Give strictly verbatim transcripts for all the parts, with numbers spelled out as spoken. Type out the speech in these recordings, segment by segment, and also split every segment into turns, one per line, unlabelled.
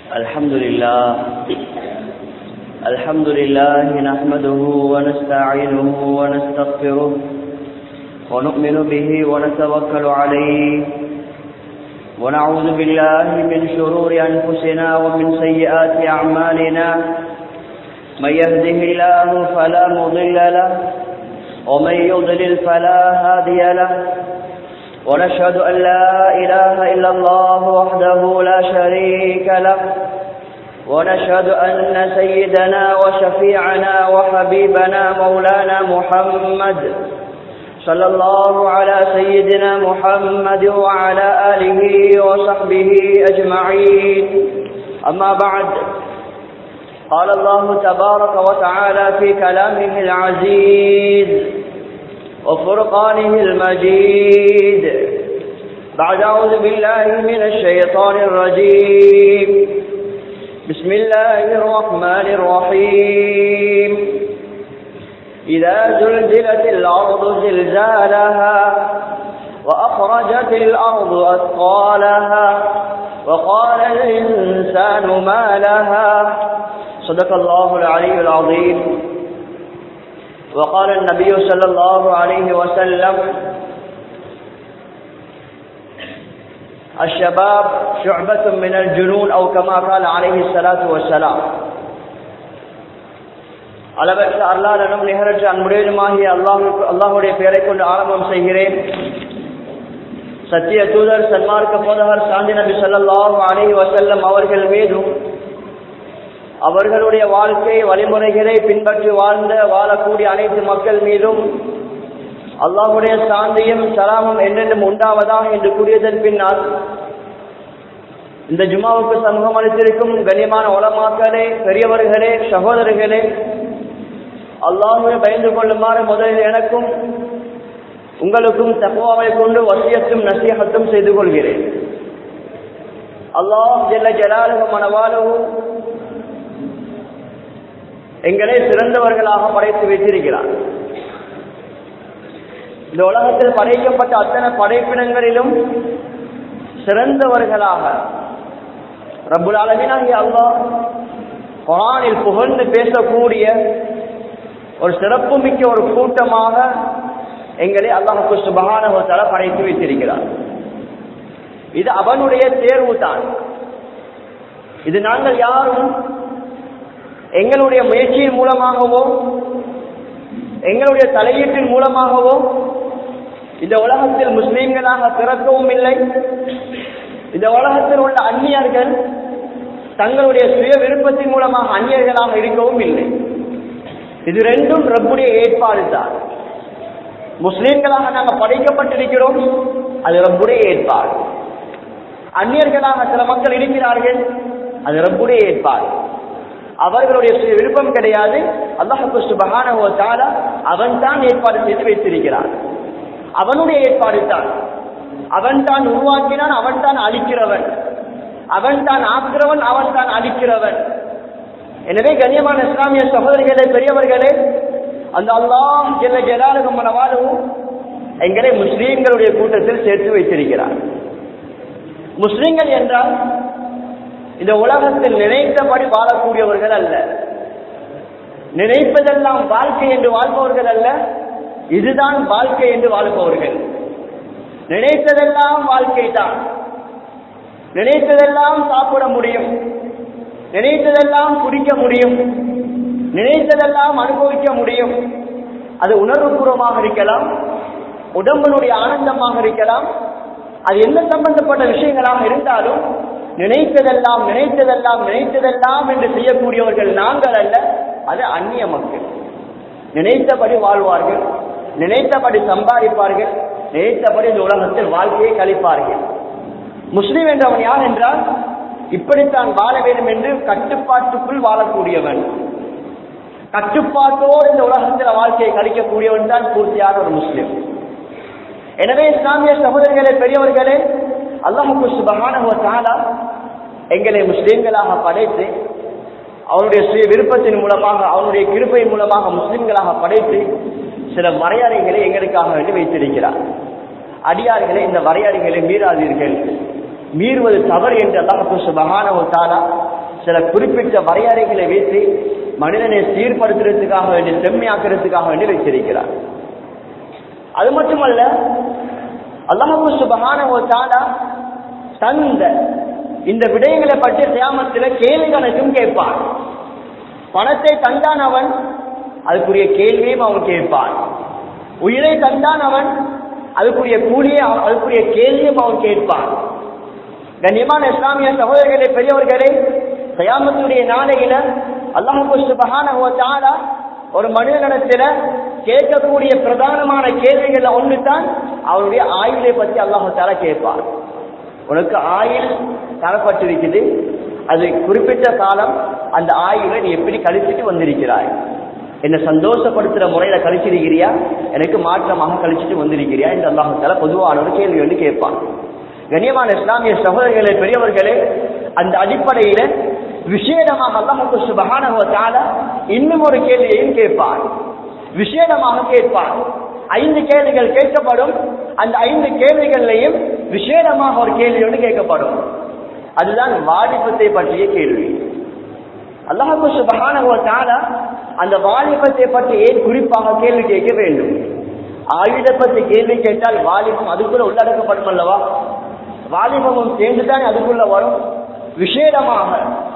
الحمد لله الحمد لله نحمده ونستعينه ونستغفره ونؤمن به ونتوكل عليه ونعوذ بالله من شرور أنفسنا ومن سيئات أعمالنا من يهده الله فلا مضل له ومن يضلل فلا هادي له ونشهد أن لا إله إلا الله وحده لا شريك له ونشهد أن سيدنا وشفيعنا وحبيبنا مولانا محمد صلى الله على سيدنا محمد وعلى آله وصحبه أجمعين أما بعد قال الله تبارك وتعالى في كلامه العزيز وفرقانه المجيد بعد أعوذ بالله من الشيطان الرجيم بسم الله الرحمن الرحيم إذا زلزلت الأرض زلزالها وأخرجت الأرض أثقالها وقال الإنسان ما لها صدق الله العلي العظيم وقال النبي صلى الله عليه وسلم الشباب شعبة من الجنون أو كما قال عليه الصلاة والسلام அளவற்ற அல்லாஹ்விடம் நிகரற்ற அன்புடையதுமாகிய அல்லாஹ்வுக்கு அல்லாஹ்வுடைய பெயரை கொண்டு ஆரம்பம் செய்கிறேன். சத்திய தூதர் சன்மார்க்க போதகர் சாந்தி நபி ஸல்லல்லாஹு அலைஹி வஸல்லம் அவர்கள் மீதும் அவர்களுடைய வாழ்க்கை வழிமுறைகளை பின்பற்றி வாழ்ந்த வாழக்கூடிய அனைத்து மக்கள் மீதும் அல்லாஹ்வுடைய சாந்தியும் சலாமும் என்றென்றும் உண்டாவதாக என்று கூறியதன் பின்னால் இந்த ஜும்மாவுக்கு சமூகம் அளித்திருக்கும் கண்ணியமான உலமாக்களே, பெரியவர்களே, சகோதரர்களே, அல்லாஹ்வை பயந்து கொள்ளுமாறு முதலில் எனக்கும் உங்களுக்கும் தக்வாவை கொண்டு வசியத்தும் நசீஹத்தும் செய்து கொள்கிறேன். அல்லாஹ் ஜல்ல ஜலாலுஹு மனவாலுஹு எங்களை சிறந்தவர்களாக படைத்து வைத்திருக்கிறார். இந்த உலகத்தில் படைக்கப்பட்ட அத்தனை படைப்பினங்களிலும் சிறந்தவர்களாக ரப்புல் ஆலமீனாகிய அல்லாஹ் குர்ஆனில் புகழ்ந்து பேசக்கூடிய ஒரு சிறப்பு மிக்க ஒரு கூட்டமாக எங்களை அல்லாஹ் சுப்ஹானஹு வ தஆலா படைத்து வைத்திருக்கிறார். இது அவனுடைய தேர்வு தான். இது நாங்கள் யாரும் எங்களுடைய முயற்சியின் மூலமாகவோ எங்களுடைய தலையீட்டின் மூலமாகவோ இந்த உலகத்தில் முஸ்லீம்களாக பிறக்கவும் இல்லை. இந்த உலகத்தில் உள்ள அந்நியர்கள் தங்களுடைய சுய விருப்பத்தின் மூலமாக அந்நியர்களாக இருக்கவும் இல்லை. இது ரெண்டும் ரப்புடைய ஏற்பாடு தான். முஸ்லீம்களாக நாங்கள் படைக்கப்பட்டிருக்கிறோம், அது ரப்புடைய ஏற்பாடு. அந்நியர்களாக சில மக்கள் இருக்கிறார்கள், அது ரப்புடைய ஏற்பாடு. அவர்களுடைய சுய விருப்பம் கிடையாது. அல்லாஹ் சுப்ஹானஹு வ தஆலா அவன் தான் ஏற்பாடு செய்து வைத்திருக்கிறான். அவனுடைய ஏற்பாடு தான். அவன் தான் உருவாக்கினான், அவன் தான் அழிக்கிறவன். அவன் தான் ஆக்கிறவன், அவன் தான் அழிக்கிறவன். எனவே கண்ணியமான இஸ்லாமிய சகோதரிகளே, பெரியவர்களே, அந்த அல்லாஹ் ஜல்ல ஜலாலுஹு மனவாலுஹு எங்களை முஸ்லீம்களுடைய கூட்டத்தில் சேர்த்து வைத்திருக்கிறார். முஸ்லீம்கள் என்றால் இந்த உலகத்தில் நினைத்தபடி வாழக்கூடியவர்கள் அல்ல, நினைப்பதெல்லாம் வாழ்க்கை என்று வாழ்பவர்கள் அல்ல, இதுதான் வாழ்க்கை என்று வாழ்பவர்கள். நினைத்ததெல்லாம் வாழ்க்கை தான். நினைத்ததெல்லாம் சாப்பிட முடியும், நினைத்ததெல்லாம் குடிக்க முடியும், நினைத்ததெல்லாம் அனுபவிக்க முடியும். அது உணர்வுபூர்வமாக இருக்கலாம், உடம்பினுடைய ஆனந்தமாக இருக்கலாம், அது என்ன சம்பந்தப்பட்ட விஷயங்களாக இருந்தாலும் நினைத்ததெல்லாம் நினைத்ததெல்லாம் நினைத்ததெல்லாம் என்று செய்யக்கூடியவர்கள் நாங்கள் அல்ல, அது அந்நிய மக்கள். நினைத்தபடி வாழ்வார்கள், நினைத்தபடி சம்பாதிப்பார்கள், நினைத்தபடி இந்த உலகத்தில் வாழ்க்கையை கழிப்பார்கள். முஸ்லிம் என்றவன் யார் என்றால் இப்படித்தான் வாழ வேண்டும் என்று கட்டுப்பாட்டுக்குள் வாழக்கூடியவன், கட்டுப்பாட்டோடு இந்த உலகத்தில் வாழ்க்கையை கழிக்கக்கூடியவன் தான் பூர்த்தியான ஒரு முஸ்லிம். எனவே இஸ்லாமிய சகோதரர்களே, பெரியவர்களே, அல்லாஹ் சுப்ஹானஹு வ தஆலா எங்களை முஸ்லிம்களாக படைத்து அவனுடைய சுய விருப்பத்தின் மூலமாக அவனுடைய கிருபையின் மூலமாக முஸ்லிம்களாக படைத்து சில வரையறைகளை எங்களுக்காக வேண்டி வைத்திருக்கிறார். அடியார்களை இந்த வரையறைகளை மீறாதீர்கள், மீறுவது தவறு என்று அல்லாஹ் சுப்ஹானஹு வ தஆலா சில குறிப்பிட்ட வரையறைகளை வைத்து மனிதனை சீர்படுத்துறதுக்காக வேண்டி செம்மையாக்குறதுக்காக வேண்டி வைத்திருக்கிறார். அது மட்டுமல்ல, அல்லாஹ் சுப்ஹானஹு வ தஆலா தந்த இந்த விடயங்களை பற்றி கியாமத்தில் கேள்வி கணக்கும் கேட்பான். பணத்தை தந்தான் அவன், அதுக்குரிய கேள்வியும் அவன் கேட்பான். உயிரை தந்தான் அவன், அதுக்குரிய கூலியை அதுக்குரிய கேள்வியும் அவன் கேட்பான். கண்ணியமான இஸ்லாமிய சகோதரர்களே, பெரியவர்களே, கியாமத்துடைய நாளையில அல்லாஹ் சுப்ஹானஹு வ தஆலா ஒரு மனிதனிடத்துல கேட்கக்கூடிய பிரதானமான கேள்விகள் ஒன்று தான் அவருடைய ஆயுளை பற்றி அல்லாஹ் தஆலா கேட்பார். உனக்கு ஆயுள் தரப்பட்டிருக்குது, அது குறிப்பிட்ட காலம், அந்த ஆயுளை நீ எப்படி கழிச்சிட்டு வந்திருக்கிறாய்? என்ன சந்தோஷப்படுத்துற முறையில கழிச்சிருக்கிறியா, எனக்கு மாற்றமாக கழிச்சிட்டு வந்திருக்கிறியா என்று அல்லாஹ் தஆலா பொதுவான ஒரு கேள்வி வந்து கேட்பான். கண்ணியமான இஸ்லாமிய சகோதரர்களே, பெரியவர்களே, அந்த அடிப்படையில விசேடமாக அல்லாஹ் சுப்ஹானஹு வ தஆலா இன்னும் ஒரு கேள்வியையும் கேட்பார். விசேடமாக கேட்பார். ஐந்து கேள்விகள் கேட்கப்படும். அந்த ஐந்து கேள்விகளையும் விசேடமாக ஒரு கேள்வியோடு கேட்கப்படும். அதுதான் வாலிபத்தை பற்றிய கேள்வி. அல்லாஹ் சுப்ஹானஹு வ தஆலா அந்த வாலிபத்தை பற்றி ஏன் குறிப்பாக கேள்வி கேட்க வேண்டும்? ஆயுளை பற்றி கேள்வி கேட்டால் வாலிபம் அதுக்குள்ள உள்ளடக்கப்படும் அல்லவா? வாலிபமும் சேர்ந்துதான் அதுக்குள்ள வரும். விசேடமாக,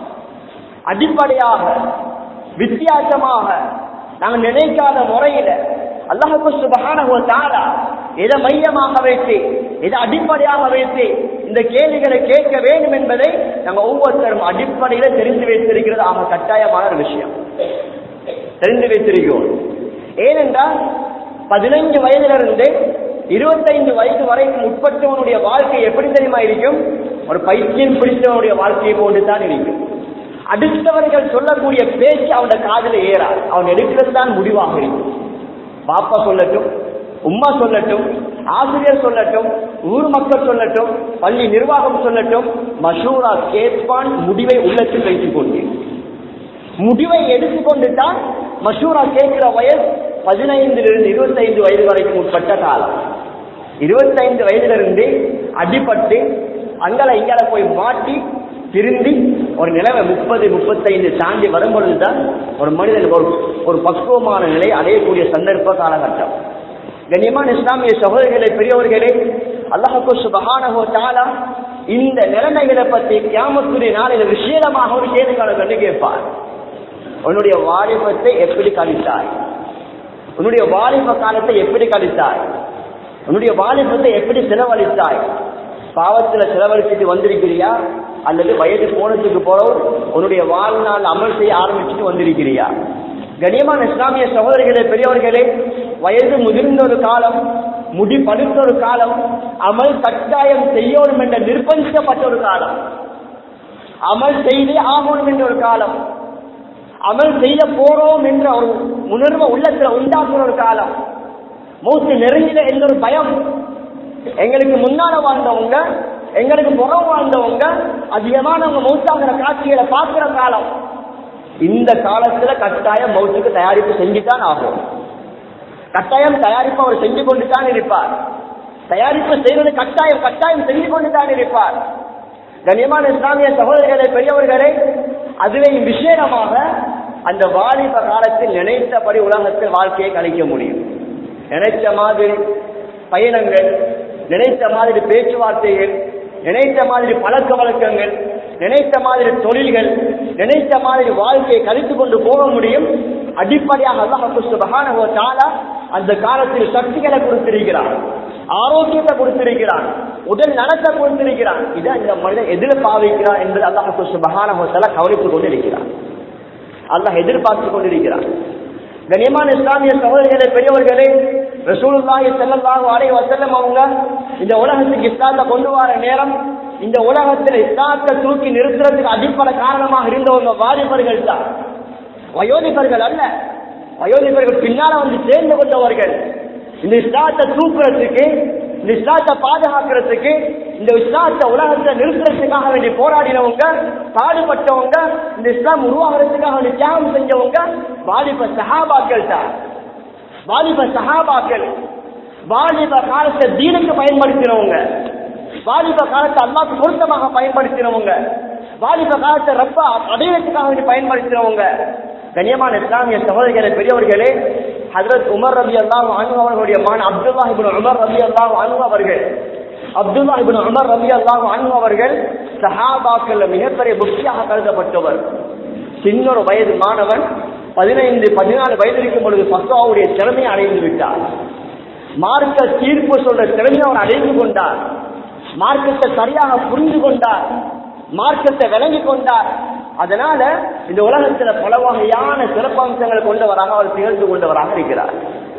அடிப்படையாக, வித்தியாசமாக, நாங்கள் நினைக்காத முறையில அல்லாஹ் சுப்ஹானஹு வ தஆலா எதை மையமாக வைத்து, எதை அடிப்படையாக வைத்து இந்த கேள்விகளை கேட்க வேண்டும் என்பதை நாங்கள் ஒவ்வொருத்தரும் அடிப்படையில தெரிந்து வைத்திருக்கிறது ஆக கட்டாயமான ஒரு விஷயம். தெரிந்து வைத்திருக்கிறோம். ஏனென்றால் பதினைந்து வயதிலிருந்து இருபத்தைந்து வயது வரைக்கும் உட்பட்டவனுடைய வாழ்க்கை எப்படி தெரியுமா இருக்கும்? ஒரு பைத்தியம் பிடித்தவனுடைய வாழ்க்கையை போன்றுதான் இருக்கும். அடுத்தவர்கள் சொல்லக்கூடிய பேச்சு அவனுடைய காதில் ஏறாது. அவன் எடுக்கிறது தான் முடிவாக இருக்கும். பாப்பா சொல்லட்டும், உம்மா சொல்லட்டும், ஆசிரியர் சொல்லட்டும், ஊர் மக்கள் சொல்லட்டும், பள்ளி நிர்வாகம் சொல்லட்டும், மஷூரா கேட்பான். முடிவை உள்ளத்தில் வைத்துக் கொண்டு முடிவை எடுத்துக்கொண்டு தான் மஷூரா கேட்கிற வயது பதினைந்திலிருந்து இருபத்தைந்து வயது வரைக்கும் உட்பட்ட காலம். இருபத்தைந்து வயதிலிருந்து அடிபட்டு அங்கல இங்கல போய் மாட்டி திரும்பி ஒரு நிலைமை முப்பது முப்பத்தைந்து தாண்டி வரும்பொழுதுதான் ஒரு மனிதன் ஒரு ஒரு பக்குவமான நிலை அடையக்கூடிய சந்தர்ப்ப காலகட்டம். கண்ணியமான இஸ்லாமிய சகோதரர்களே, பெரியவர்களே, அல்லாஹ் சுப்ஹானஹு வ தஆலா இந்த நிலைமைகளை பற்றி கியாமத்துடைய நாளில் விசேடமாக ஒரு கேள்வி கண்டு கேட்பார். உன்னுடைய வாலிபத்தை எப்படி கழித்தாய்? உன்னுடைய வாலிப காலத்தை எப்படி கழித்தாய்? உன்னுடைய வாலிபத்தை எப்படி செலவழித்தாய்? பாவத்தில் செலவழிச்சுட்டு வந்திருக்கிறியா, அல்லது வயது போனதுக்கு போறோம் உன்னுடைய வாழ்நாள் அமல் செய்ய ஆரம்பிச்சுட்டு வந்திருக்கிறியா? கண்ணியமான இஸ்லாமிய சகோதரிகளே, பெரியவர்களே, வயது முதிர்ந்த ஒரு காலம், முடி படுத்த ஒரு காலம், அமல் கட்டாயம் செய்யணும் என்ற நிர்பந்திக்கப்பட்ட ஒரு காலம், அமல் செய்தே ஆகணும் என்ற ஒரு காலம், அமல் செய்ய போறோம் என்ற ஒரு உணர்வை உள்ளத்தில் உண்டாக்குற ஒரு காலம், மூச்சு நெருங்கில என்ற ஒரு பயம். எங்களுக்கு முன்னால வாழ்ந்தவங்க, எங்களுக்கு புறம் வாழ்ந்தவங்க அதிகமானவங்க மௌத்தாகிற காட்சிகளை பார்க்கிற காலம். இந்த காலத்துல கட்டாயம் மௌத்துக்கு தயாரிப்பு செஞ்சுதான் ஆகும். கட்டாயம் தயாரிப்பு அவர் செஞ்சு கொண்டு தான் இருப்பார். தயாரிப்பு செய்வது கட்டாயம் கட்டாயம் செஞ்சு கொண்டு தான் இருப்பார். கண்ணியமான இஸ்லாமிய சகோதரர்களே, பெரியவர்களே, அதுவே விசேடமாக அந்த வாலிப காலத்தில் நினைத்தபடி உலகத்தில் வாழ்க்கையை கழிக்க முடியும். நினைத்த மாதிரி பயணங்கள், நினைத்த மாதிரி பேச்சுவார்த்தைகள், நினைத்த மாதிரி பழக்க வழக்கங்கள், நினைத்த மாதிரி தொழில்கள், நினைத்த மாதிரி வாழ்க்கையை கழித்து கொண்டு போக முடியும். அடிப்படையாக அல்லாஹ் சுப்ஹானஹு வ தஆலா அந்த காலத்தில் சக்திகளை கொடுத்திருக்கிறான், ஆரோக்கியத்தை கொடுத்திருக்கிறான், உடல் நலத்தை கொடுத்திருக்கிறான். இதை இந்த மனிதன் எதிர் பாவிக்கிறான் என்பது அல்லாஹ் சுப்ஹானஹு வ தஆலா கவனித்துக் கொண்டிருக்கிறான். அல்லாஹ் எதிர்பார்த்துக் கொண்டிருக்கிறான். கண்ணியமான இஸ்லாமிய சகோதரர்களே, பெரியவர்களே, ரசூலுல்லாஹி ஸல்லல்லாஹு அலைஹி வஸல்லம் அவங்க இந்த உலகத்துக்கு இஸ்லாத்தை கொண்டு வர நேரம், இந்த உலகத்தில் இஸ்லாத்தை தூக்கி நிறுத்துறதுக்கு அடிப்படை காரணமாக இருந்தவங்க வாலிபர்கள் தான், வயோதிபர்கள் அல்ல. வயோதிபர்கள் பின்னால வந்து சேர்ந்து கொண்டவர்கள். இந்த இஸ்லாத்தை தூக்குறதுக்கு, இந்த இஸ்லாத்தை பாதுகாக்கிறதுக்கு, இந்த இஸ்லாத்தை உலகத்தை நிறுத்துறதுக்காக வேண்டி போராடினவங்க, பாடுபட்டவங்க, இந்த இஸ்லாம் உருவாகிறதுக்காக வேண்டி தியாகம் செஞ்சவங்க வாலிப சஹாபாக்கள் தான். வாலிப சஹாபாக்கள் வாலிப காலத்தை தீனுக்கு பயன்படுத்தினவங்க, வாலிப காலத்தை அல்லாஹ்வுக்கு பொருத்தமாக பயன்படுத்தினவங்க, வாலிப காலத்தை ரொம்ப அடையத்துக்காக வேண்டி பயன்படுத்துறவங்க. கண்ணியமான இஸ்லாமிய சகோதரிகளே, பெரியவர்களே, ஹஜ்ரத் உமர் ரலியல்லாஹு அன்ஹு அவர்களுடைய மகன் அப்துல்லாஹ் இப்னு உமர் ரலியல்லாஹு அன்ஹு அவர்கள் அப்துல்லாஹ் இப்னு உமர் ரலியல்லாஹு அன்ஹு அவர்கள் சஹாபாக்கள் மிகப்பெரிய முக்தியாக கருதப்பட்டவர். சின்ன ஒரு வயது மாணவன் பதினைந்து பதினாலு வயது இருக்கும் பொழுது ஃபத்வாவுடைய திறமையை அடைந்து விட்டார். மார்க்க தீர்ப்பு சொல்ற திறமையை அவர் அடைந்து கொண்டார். மார்க்கத்தை சரியாக புரிந்து கொண்டார். மார்க்கத்தை விளங்கி கொண்டார். அதனால இந்த உலகத்துல பல வகையான சிறப்பம்சங்கள் கொண்டவராக அவர் திகழ்ந்து கொண்டவராக இருக்கிறார்.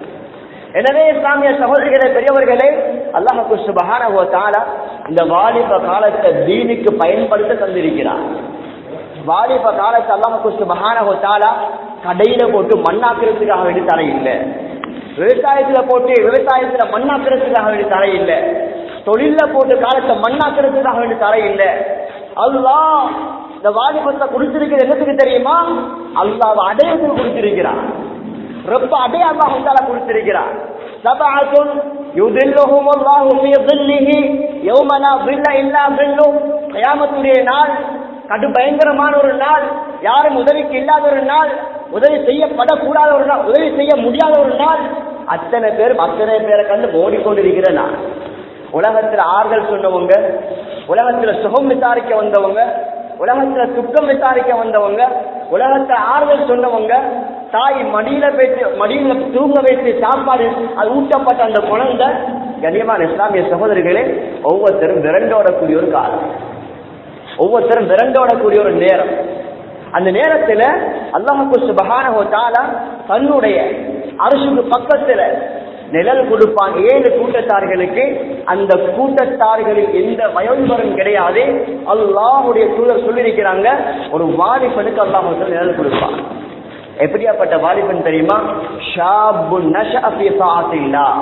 எனவே இஸ்லாமிய சகோதரிகளே, பெரியவர்களே, அல்லாஹ் சுப்ஹானஹு வ தஆலா இந்த வாலிப காலத்தை தீனுக்கு பயன்படுத்த தந்திருக்கிறார். வாலிப காலத்தை அல்லாஹ் சுப்ஹானஹு வ தஆலா கடையில போட்டு மண்ணாக்குறதுக்காக வேண்டி தடை இல்லை. விவசாயத்துல போட்டு விவசாயத்துல மண்ணாக்குறதுக்காக வேண்டி தடை இல்லை. தொழில போட்டு காலத்தை மண்ணாக்குறதுக்காக வேண்டி தடை இல்லை. அல்லாஹ் இந்த வாலிபத்தை கொடுத்திருக்கிறது என்னத்துக்கு தெரியுமா? அல்லாஹ் அடையத்துக்கு கொடுத்திருக்கிறார். ரொம்ப அடைய அல்லாஹ் கொடுத்திருக்கிறார். சபஅத்துன் யுதில்லுஹுமுல்லாஹு ஃபீ ظில்லிஹி யௌம லா ظில்ல இல்லா ظில்லு. கியாமத்துடைய நாள் கடு பயங்கரமான ஒரு நாள், யாரும் உதவிக்கு இல்லாத ஒரு நாள், உதவி செய்யப்படக்கூடாத ஒரு நாள், உதவி செய்ய முடியாத ஒரு நாள். அத்தனை பேரும் அத்தனை பேரை கண்டு ஓடிக்கொண்டிருக்கிற நாள். உலகத்துல ஆறுதல் சொன்னவங்க, உலகத்துல சுகம் விசாரிக்க வந்தவங்க, உலகத்துல துக்கம் விசாரிக்க வந்தவங்க, உலகத்துல ஆறுதல் சொன்னவங்க, தாய் மடியில பேச்சு மடியில தூங்க வைத்து சாப்பாடு அது ஊட்டப்பட்ட அந்த குழந்தை. கண்ணியமான இஸ்லாமிய சகோதரிகளே, ஒவ்வொருத்தரும் விரண்டோடக்கூடிய ஒரு காலம், ஒவ்வொருத்தரும் விரண்டோடக்கூடிய ஒரு நேரம். அந்த நேரத்துல அல்லாஹ் சுப்ஹானஹு வ தஆலா தன்னுடைய அர்ஷுக்கு பக்கத்துல நிழல் கொடுப்பான் ஏழு கூட்டத்தார்களுக்கு. அந்த கூட்டத்தார்களில் எந்த வயோதிபரும் கிடையாது. அல்லாஹ்வுடைய தூதர் சொல்லியிருக்கிறாங்க, ஒரு வாலிபனுக்கு அல்லாஹ் நிழல் கொடுப்பான். எப்படியாப்பட்ட வாலிபன் தெரியுமா? ஷாபுன் நஷஅ ஃபீ ஸாஅத்தில்லாஹ்.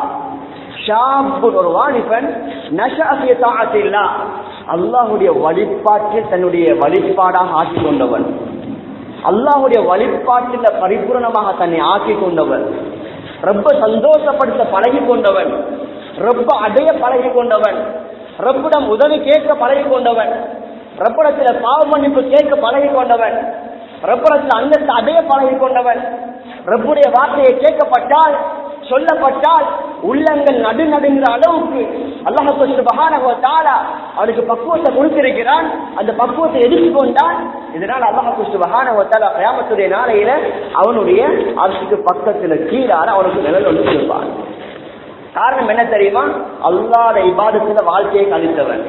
ஷாபுன் ஒரு வாலிபன் நஷஅ ஃபீ ஸாஅத்தில்லாஹ், அல்லாஹ்வுடைய வழிபாட்டில் தன்னுடைய வழிபாடாக ஆக்கிக் கொண்டவன், அல்லாஹ்வுடைய வழிபாட்டில் பரிபூர்ணமாக தன்னை ஆக்கிக் கொண்டவன், ரொம்ப சந்தோஷப்படுத்த பழகி கொண்டவன், ரொம்ப அடைய பழகி கொண்டவன், ரப்பிடம் உதவி கேட்க பழகி கொண்டவன், ரப்பிடத்தில் பாவ மன்னிப்பு கேட்க பழகி கொண்டவன், ரப்பிடத்தில் அந்தஸ்து அடைய பழகி கொண்டவன், ரப்புடைய வார்த்தையை கேட்கப்பட்டால் சொல்லப்பட்டால் உள்ளங்கள் நடு நடுங்கிற அளவுக்கு அல்லாஹ் சுப்ஹானஹு வ தஆலா அவனுக்கு பக்குவத்தை கொடுத்திருக்கிறான். அந்த பக்குவத்தை எதிர்கொண்டால் இதனால் அல்லாஹ் சுப்ஹானஹு வ தஆலா கியாமத்துடைய நாளையில அவனுடைய அர்ஷுக்கு பக்கத்துல கீழார அவனுக்கு நிழல் ஒன்று கொடுப்பான். காரணம் என்ன தெரியுமா? அல்லாஹ்வுடைய இபாதத்துல வாழ்க்கையை கழித்தவன்.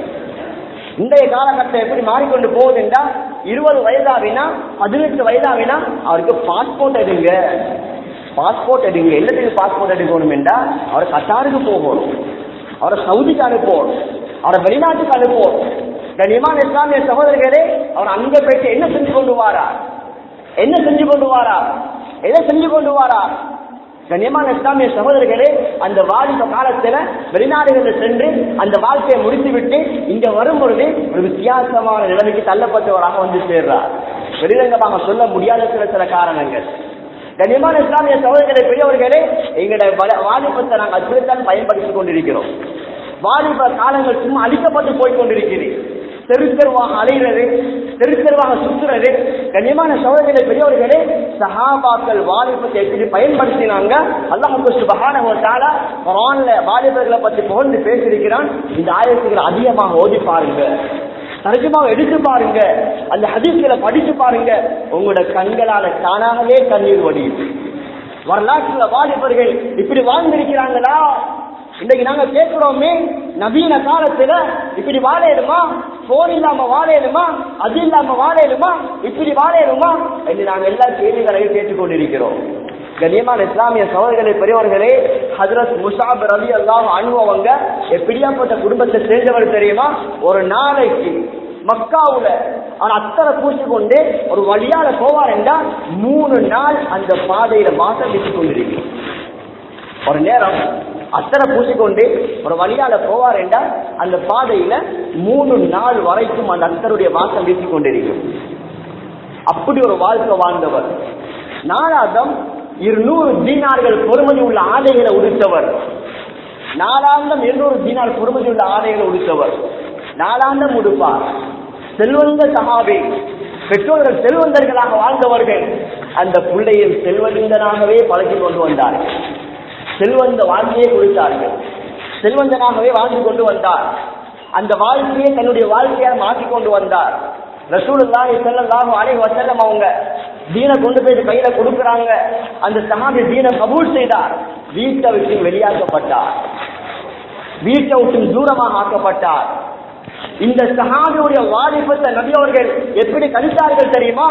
இன்றைய காலகட்டம் எப்படி மாறிக்கொண்டு போகுது என்றால், இருபது வயதாவினா பதினெட்டு வயதாவினா அவருக்கு பாஸ்போர்ட் எடுங்க, பாஸ்போர்ட் எடுங்க. எல்லாத்துக்கும் பாஸ்போர்ட் எடுக்கணும் என்றால் அவரை கத்தாருக்கு போகணும், அவரை சவுதிக்கு அனுப்பணும், அவரை வெளிநாட்டுக்கு அனுப்பணும். கண்ணியமான இஸ்லாமிய சகோதரர்களே, அவர் அங்க போயிட்டு என்ன செஞ்சு கொண்டு வாரா, என்ன செஞ்சு கொண்டு வாரா, எதை செஞ்சு கொண்டு வாரா? கண்ணியமான இஸ்லாமிய சகோதரர்களே, அந்த வாலிப காலத்துல வெளிநாடுகளில் சென்று அந்த வாழ்க்கையை முடித்துவிட்டு இங்க வரும் பொழுது ஒரு வித்தியாசமான நிலைமைக்கு தள்ளப்பட்டவராக வந்து சேர்றார். வெளிரங்கமாக சொல்ல முடியாத சில சில காரணங்கள். கண்ணியமான இஸ்லாமிய சகோதரர்களே, பெரியவர்களே, எங்களுடைய வாலிபத்தை நாங்கள் அப்படித்தான் பயன்படுத்திக் கொண்டிருக்கிறோம். வாலிப காலங்கள் சும்மா அழிக்கப்பட்டு போய் கொண்டிருக்கிறது. தெரு தெருவாக அலைகிறது, தெரு தெருவாக சுற்றுறது. கண்ணியமான சகோதரர்களே, பெரியவர்களே, சஹாபாக்கள் வாலிபத்தை எப்படி பயன்படுத்தினாங்க? அல்லாஹ் சுப்ஹானஹு வ தஆலா குர்ஆன்ல வாலிபர்களை பற்றி புகழ்ந்து பேசியிருக்கிறான். இந்த ஆயத்துக்களை அதிகமாக ஓதி பாருங்க, தர்ஜுமாவை எடுத்து பாருங்க, அந்த ஹதீஸ்களை படிச்சு பாருங்க. உங்களோட கண்களால தானாகவே கண்ணீர் வடியும். வரலாற்றுல வாலிபர்கள் இப்படி வாழ்ந்திருக்கிறாங்களா? இன்னைக்கு நாங்க கேட்கிறோமே, நவீன காலத்துல இப்படி வாழேடுமா, போன் இல்லாம வாழேடுமா, அது இல்லாம வாழேடுமா, இப்படி வாழேடுமா என்று நாங்க எல்லா கேள்விகளையும் கேட்டுக்கொண்டிருக்கிறோம். கண்ணியமான இஸ்லாமிய சகோதரர்களே, பெரியவர்களே, ஹஜ்ரத் முஸஅப் ரலியல்லாஹு அன்ஹு அவங்க எப்படியாப்பட்ட குடும்பத்தை சேர்ந்தவர் தெரியுமா? ஒரு நாளைக்கு மக்காவுல அவன் அத்தனை பூசி கொண்டு ஒரு வழியால போவார் என்றால் மூணு நாள் அந்த பாதையில மாசம் வீசிக் கொண்டிருக்கிறோம். ஒரு நேரம் அத்தனை பூசிக்கொண்டு ஒரு வழியால போவார் என்றால் அந்த பாதையில மூணு நாள் வரைக்கும் அந்த அத்தருடைய வாசம் வீசிக் கொண்டிருக்கும். அப்படி ஒரு வாழ்க்கை வாழ்ந்தவர். நாலாந்தம் இருநூறு தீனார்கள் பொறுமதி உள்ள ஆடைகளை உடுத்தவர். நாலாந்தம் இருநூறு தீனார் பொறுமதி உள்ள ஆடைகளை உடுத்தவர். நாலாந்தம் உடுப்பார். செல்வந்த சஹாபி, பெற்றோர்கள் செல்வந்தர்களாக வாழ்ந்தவர்கள். அந்த பிள்ளையை செல்வந்தனாகவே பழகி கொண்டு வந்தார்கள். செல்வந்த வாழ்க்கையை கொடுத்தார்கள். செல்வந்தனாகவே வாழ்ந்து கொண்டு வந்தார். அந்த வாழ்க்கையை தன்னுடைய வாழ்க்கையாக மாற்றி கொண்டு வந்தார். ரசூலுல்லாஹி ஸல்லல்லாஹு அலைஹி வஸல்லம் அவங்க தீனை கொண்டு போய் கையில கொடுக்கறாங்க. அந்த சஹாபி தீனை கபூல் செய்தார். வீட்டை விட்டு வெளியாக்கப்பட்டார். வீட்டை விட்டு தூரமாக ஆக்கப்பட்டார். இந்த சஹாபியுடைய வாலிபத்தை நபி அவர்கள் எப்படி கணித்தார்கள் தெரியுமா?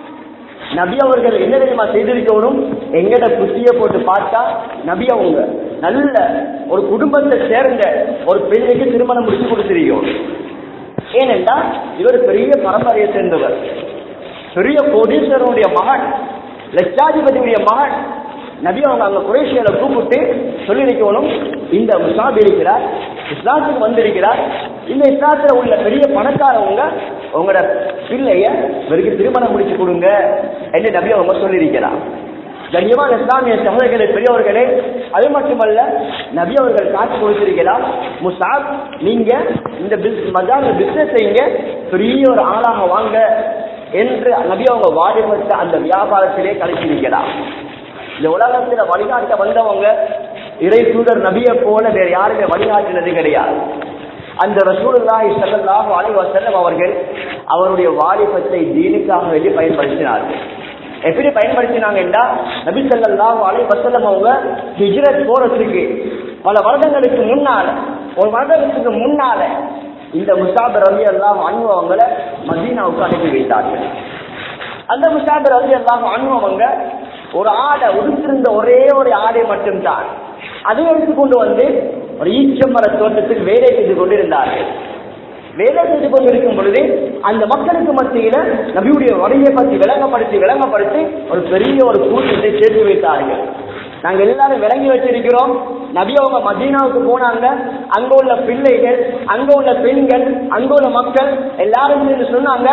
நபி அவர்கள் என்ன தெரியுமா செய்திருக்கணும்? எங்கட குத்திய போட்டு பார்த்தா நபி அவங்க நல்ல ஒரு குடும்பத்தை சேர்ந்த ஒரு பெண்ணுக்கு திருமணம் முடிச்சு கொடுத்திருக்கோம். ஏனென்றால் இவர் பெரிய பரம்பரையை சேர்ந்தவர், பெரிய கோடீஸ்வரனுடைய மகன், லட்சாதிபதியுடைய மகன். நபி அவங்க அங்க குறைஷிகளை கூப்பிட்டு சொல்லியிருக்கணும், இந்த முஸ்தாப் இருக்கிறார், இஸ்லாத்துக்கு வந்திருக்கிறார், இந்த இஸ்லாத்துல உள்ள பெரிய பணக்காரவங்க உங்களோட பிள்ளைய இவருக்கு திருமணம் முடிச்சு கொடுங்க என்று நபி அவங்க சொல்லியிருக்கிறார். கண்ணியமான இஸ்லாமிய சகோதரர்களே, பெரியவர்களே, அது மட்டுமல்ல நபி அவர்கள் காட்சி கொடுத்திருக்கிறார், முஸ்தாப் நீங்க இந்த பிசினஸ் செய்யுங்க, பெரிய ஒரு ஆளாக வாங்க என்று நபி அவங்க வாடிப்பட்ட அந்த வியாபாரத்திலே கலைச்சிருக்கிறார். இந்த உலகத்துல வழிகாட்ட வந்தவங்க இறை தூதர் நபியை போல வேற யாருமே வழிகாட்டினது கிடையாது. அந்த ரசூலுல்லாஹி ஸல்லல்லாஹு அலைஹி வஸல்லம் அவர்கள் அவருடைய வாலிபத்தை தீனுக்காக வேண்டி பயன்படுத்தினார்கள். எப்படி பயன்படுத்தினாங்க என்றால், நபி ஸல்லல்லாஹு அலைஹி வஸல்லம் அவங்க ஹிஜ்ரத் போறதுக்கு பல வருடங்களுக்கு முன்னால, ஒரு வருடத்துக்கு முன்னால இந்த முஸாப் ரலியல்லாஹு அன்ஹு அவங்களை மதீனாவுக்கு அனுப்பி வைத்தார்கள். அந்த முஸாப் ரலியல்லாஹு அன்ஹு அவங்க ஒரு ஆடை உடுத்திருந்த ஒரே ஒரு ஆடை மட்டும்தான், அதை எடுத்துக்கொண்டு வந்து ஒரு ஈச்சமர தோட்டத்தில் வேலை செய்து கொண்டிருந்தார்கள். வேலை செய்து கொண்டிருக்கும் பொழுது அந்த மக்களுக்கு மத்தியில நபியுடைய வரையை பற்றி விளங்கப்படுத்தி விளங்கப்படுத்தி ஒரு பெரிய ஒரு கூட்டத்தை சேர்த்து வைத்தார்கள். நாங்க எல்லாரும் விளங்கி வச்சிருக்கிறோம், நபி அவங்க மதீனாவுக்கு போனாங்க, அங்க உள்ள பிள்ளைகள், அங்க உள்ள பெண்கள், அங்க உள்ள மக்கள் எல்லாரும் சேர்ந்து சொன்னாங்க,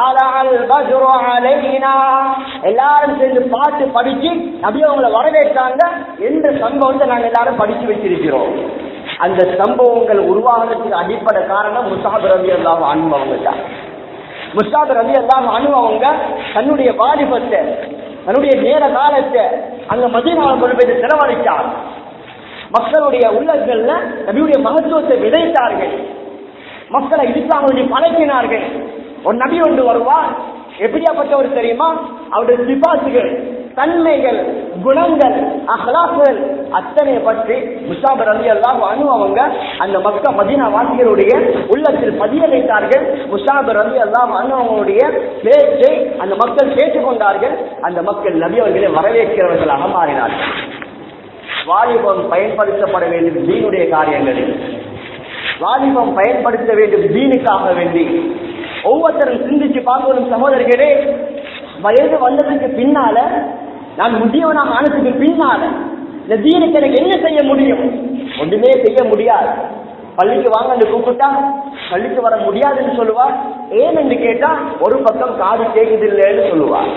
எல்லாரும் சேர்ந்து பாட்டு படிச்சு நபி அவங்களை வரவேற்றாங்க என்ற சம்பவத்தை நாங்க எல்லாரும் படிச்சு வச்சிருக்கிறோம். அந்த சம்பவங்கள் உருவாகிறதுக்கு அடிப்படை காரணம் முஸாப் ரலியல்லாஹு அன்ஹு அவங்க தான். முஸாப் ரலியல்லாஹு அன்ஹு அவங்க தன்னுடைய வாலிபத்தை, தன்னுடைய நேர காலத்தை அங்க மதீனாவுல கொண்டு போய் செலவழித்தார். மக்களுடைய உள்ளங்கள்ல நபியுடைய மகத்துவத்தை விதைத்தார்கள். மக்களை இஸ்லாமுடைய பழக்கினார்கள். ஒரு நபி ஒன்று வருவார், எப்படியாப்பட்டவர் தெரியுமா? அவருடைய சிபாசுகள், தன்மைகள், குணங்கள், அஹ்லாக்குகள் அத்தனை பற்றி முஸாப் ரலியல்லாஹு அன்ஹு அவங்க அந்த மக்கா மதீனா வாசிகளுடைய உள்ளத்தில் பதிய வைத்தார்கள். முஸாப் ரலியல்லாஹு அன்ஹு அவங்களுடைய பேச்சை அந்த மக்கள் கேட்டுக்கொண்டார்கள். அந்த மக்கள் நபி அவர்களை வரவேற்கிறவர்களாக மாறினார்கள். வாலிபம் பயன்படுத்தப்பட வேண்டும் தீனுடைய காரியங்களில், வாலிபம் பயன்படுத்த வேண்டும் தீனுக்காக வேண்டி. ஒவ்வொருத்தரும் சிந்திச்சு பார்க்கணும் சகோதரர்களே, வயது வந்ததுக்கு பின்னால, நான் முதியவனாக ஆனதுக்கு பின்னால இந்த தீனுக்கு எனக்கு என்ன செய்ய முடியும்? ஒன்றுமே செய்ய முடியாது. பள்ளிக்கு வாங்க கூப்பிட்டா பள்ளிக்கு வர முடியாதுன்னு சொல்லுவார். ஏன் என்று கேட்டா ஒரு பக்கம் காது கேட்குதில்லைன்னு சொல்லுவார்,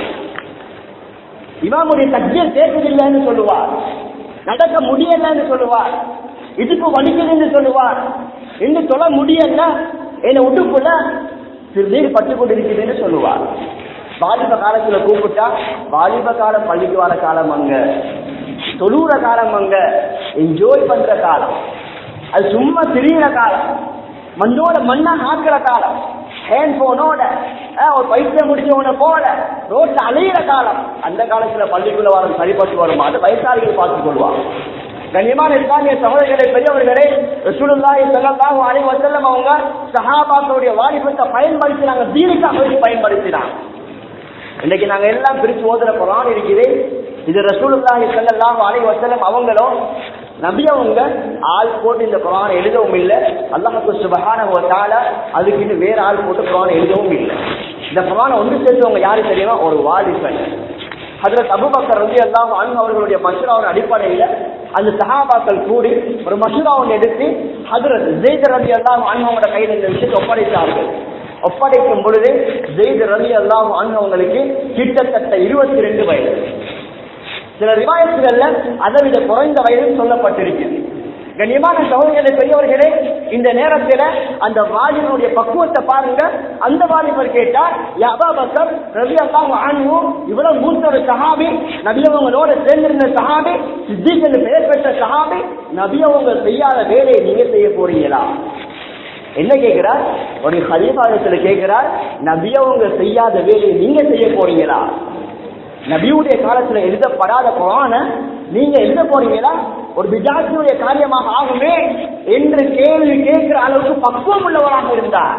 இமாமுடைய தக்பீர் கேட்குதில்லைன்னு சொல்லுவார், நடக்க முடியலன்னு சொல்லுவார், இதுக்கு வலிக்குதுன்னு சொல்லுவார், இன்னும் சொல்ல முடியல, என்ன உடுப்புல சிறுநீர் பட்டு கொண்டிருக்குதுன்னு சொல்லுவார். வாலிப காலத்துல கூப்பிட்டா வாலிப காலம் பள்ளிக்கு வர காலம் அங்க, தொழுற காலம் அங்க, என்ஜாய் பண்ற காலம், அது சும்மா திரியிற காலம், மண்ணோட மண்ணா ஆக்குற காலம், ஹேண்ட் போனோட ஒரு பைத்தியம் முடிச்சவன போல ரோட்ல அலையிற காலம். அந்த காலத்துல பள்ளிக்குள்ள வரும் சரிபட்டு வருமா? அது வயசாளிகள் பார்த்துக் கொள்வாங்க. கண்ணியமான இஸ்லாமிய சகோதரர்களே, பெரியவர்களே, ரசூலுல்லாஹி ஸல்லல்லாஹு அலைஹி வஸல்லம் அவங்க சஹாபாக்களுடைய வாலிபத்தை பயன்படுத்தினாங்க, தீனுக்காக பயன்படுத்தினாங்க. இன்னைக்கு நாங்க எல்லாம் பிரிச்சு ஓதுற குர்ஆன் இருக்குது, இது ரசூலுல்லாஹி ஸல்லல்லாஹு அலைஹி வஸல்லம் அவங்களும் நபி அவங்க ஆள் போட்டு இந்த குர்ஆன் எழுதவும் இல்லை. அல்லாஹ் சுப்ஹானஹு வ தஆலா அதுக்கு வேற ஆள் போட்டு குர்ஆன் எழுதவும் இல்லை. இந்த குர்ஆனை ஒன்று சேர்த்தவங்க யாரு தெரியுமா? ஒரு வாலிபன். ஹஜ்ரத் அபூபக்கர் ரலியல்லாஹு அன்ஹு அவர்களுடைய மஷ்வராவின் அடிப்படையில் அந்த சஹாபாக்கள் கூடி ஒரு மஷ்வராவை எடுத்து ஹஜ்ரத் ஸைத் ரலியல்லாஹு அன்ஹு அவங்களோட கையில் இந்த விஷயத்தை ஒப்படைத்தார்கள். ஒப்படைக்கும் பொழுது ஸைத் ரலியல்லாஹு அன்ஹு அவங்களுக்கு கிட்டத்தட்ட இருபத்தி ரெண்டு வயது. சில ரிவாயத்துகள்ல அதை விட குறைந்த வயது சொல்லப்பட்டிருக்கிறது. கண்ணியமான சகோதரர்களே, பெரியவர்களே, இந்த நேரத்தில் அந்த வாலிபனுடைய பக்குவத்தை பாருங்க. அந்த வாலிபர் கேட்டார், யா அபூபக்கர் ரலியல்லாஹு அன்ஹு, இவ்வளவு மூத்த ஒரு சஹாபி, நபி அவங்களோட சேர்ந்திருந்த சஹாபி, சித்திக் என்று பெயர் பெற்ற சஹாபி, நபி அவங்க செய்யாத வேலையை நீங்க செய்ய போறீங்களா? என்ன கேட்கிறார்? ஒரு ஹலீஃபாத்துல கேட்கிறார், நபி அவங்க செய்யாத வேலையை நீங்க செய்ய போறீங்களா? நபியுடைய காலத்துல எழுதப்படாத குர்ஆனை நீங்க எழுத போறீங்களா? ஒரு பிஜாத்தியுடைய காரியமாக ஆகுமே என்று கேள்வி கேட்கிற அளவுக்கு பக்குவம் உள்ளவராக இருந்தார்,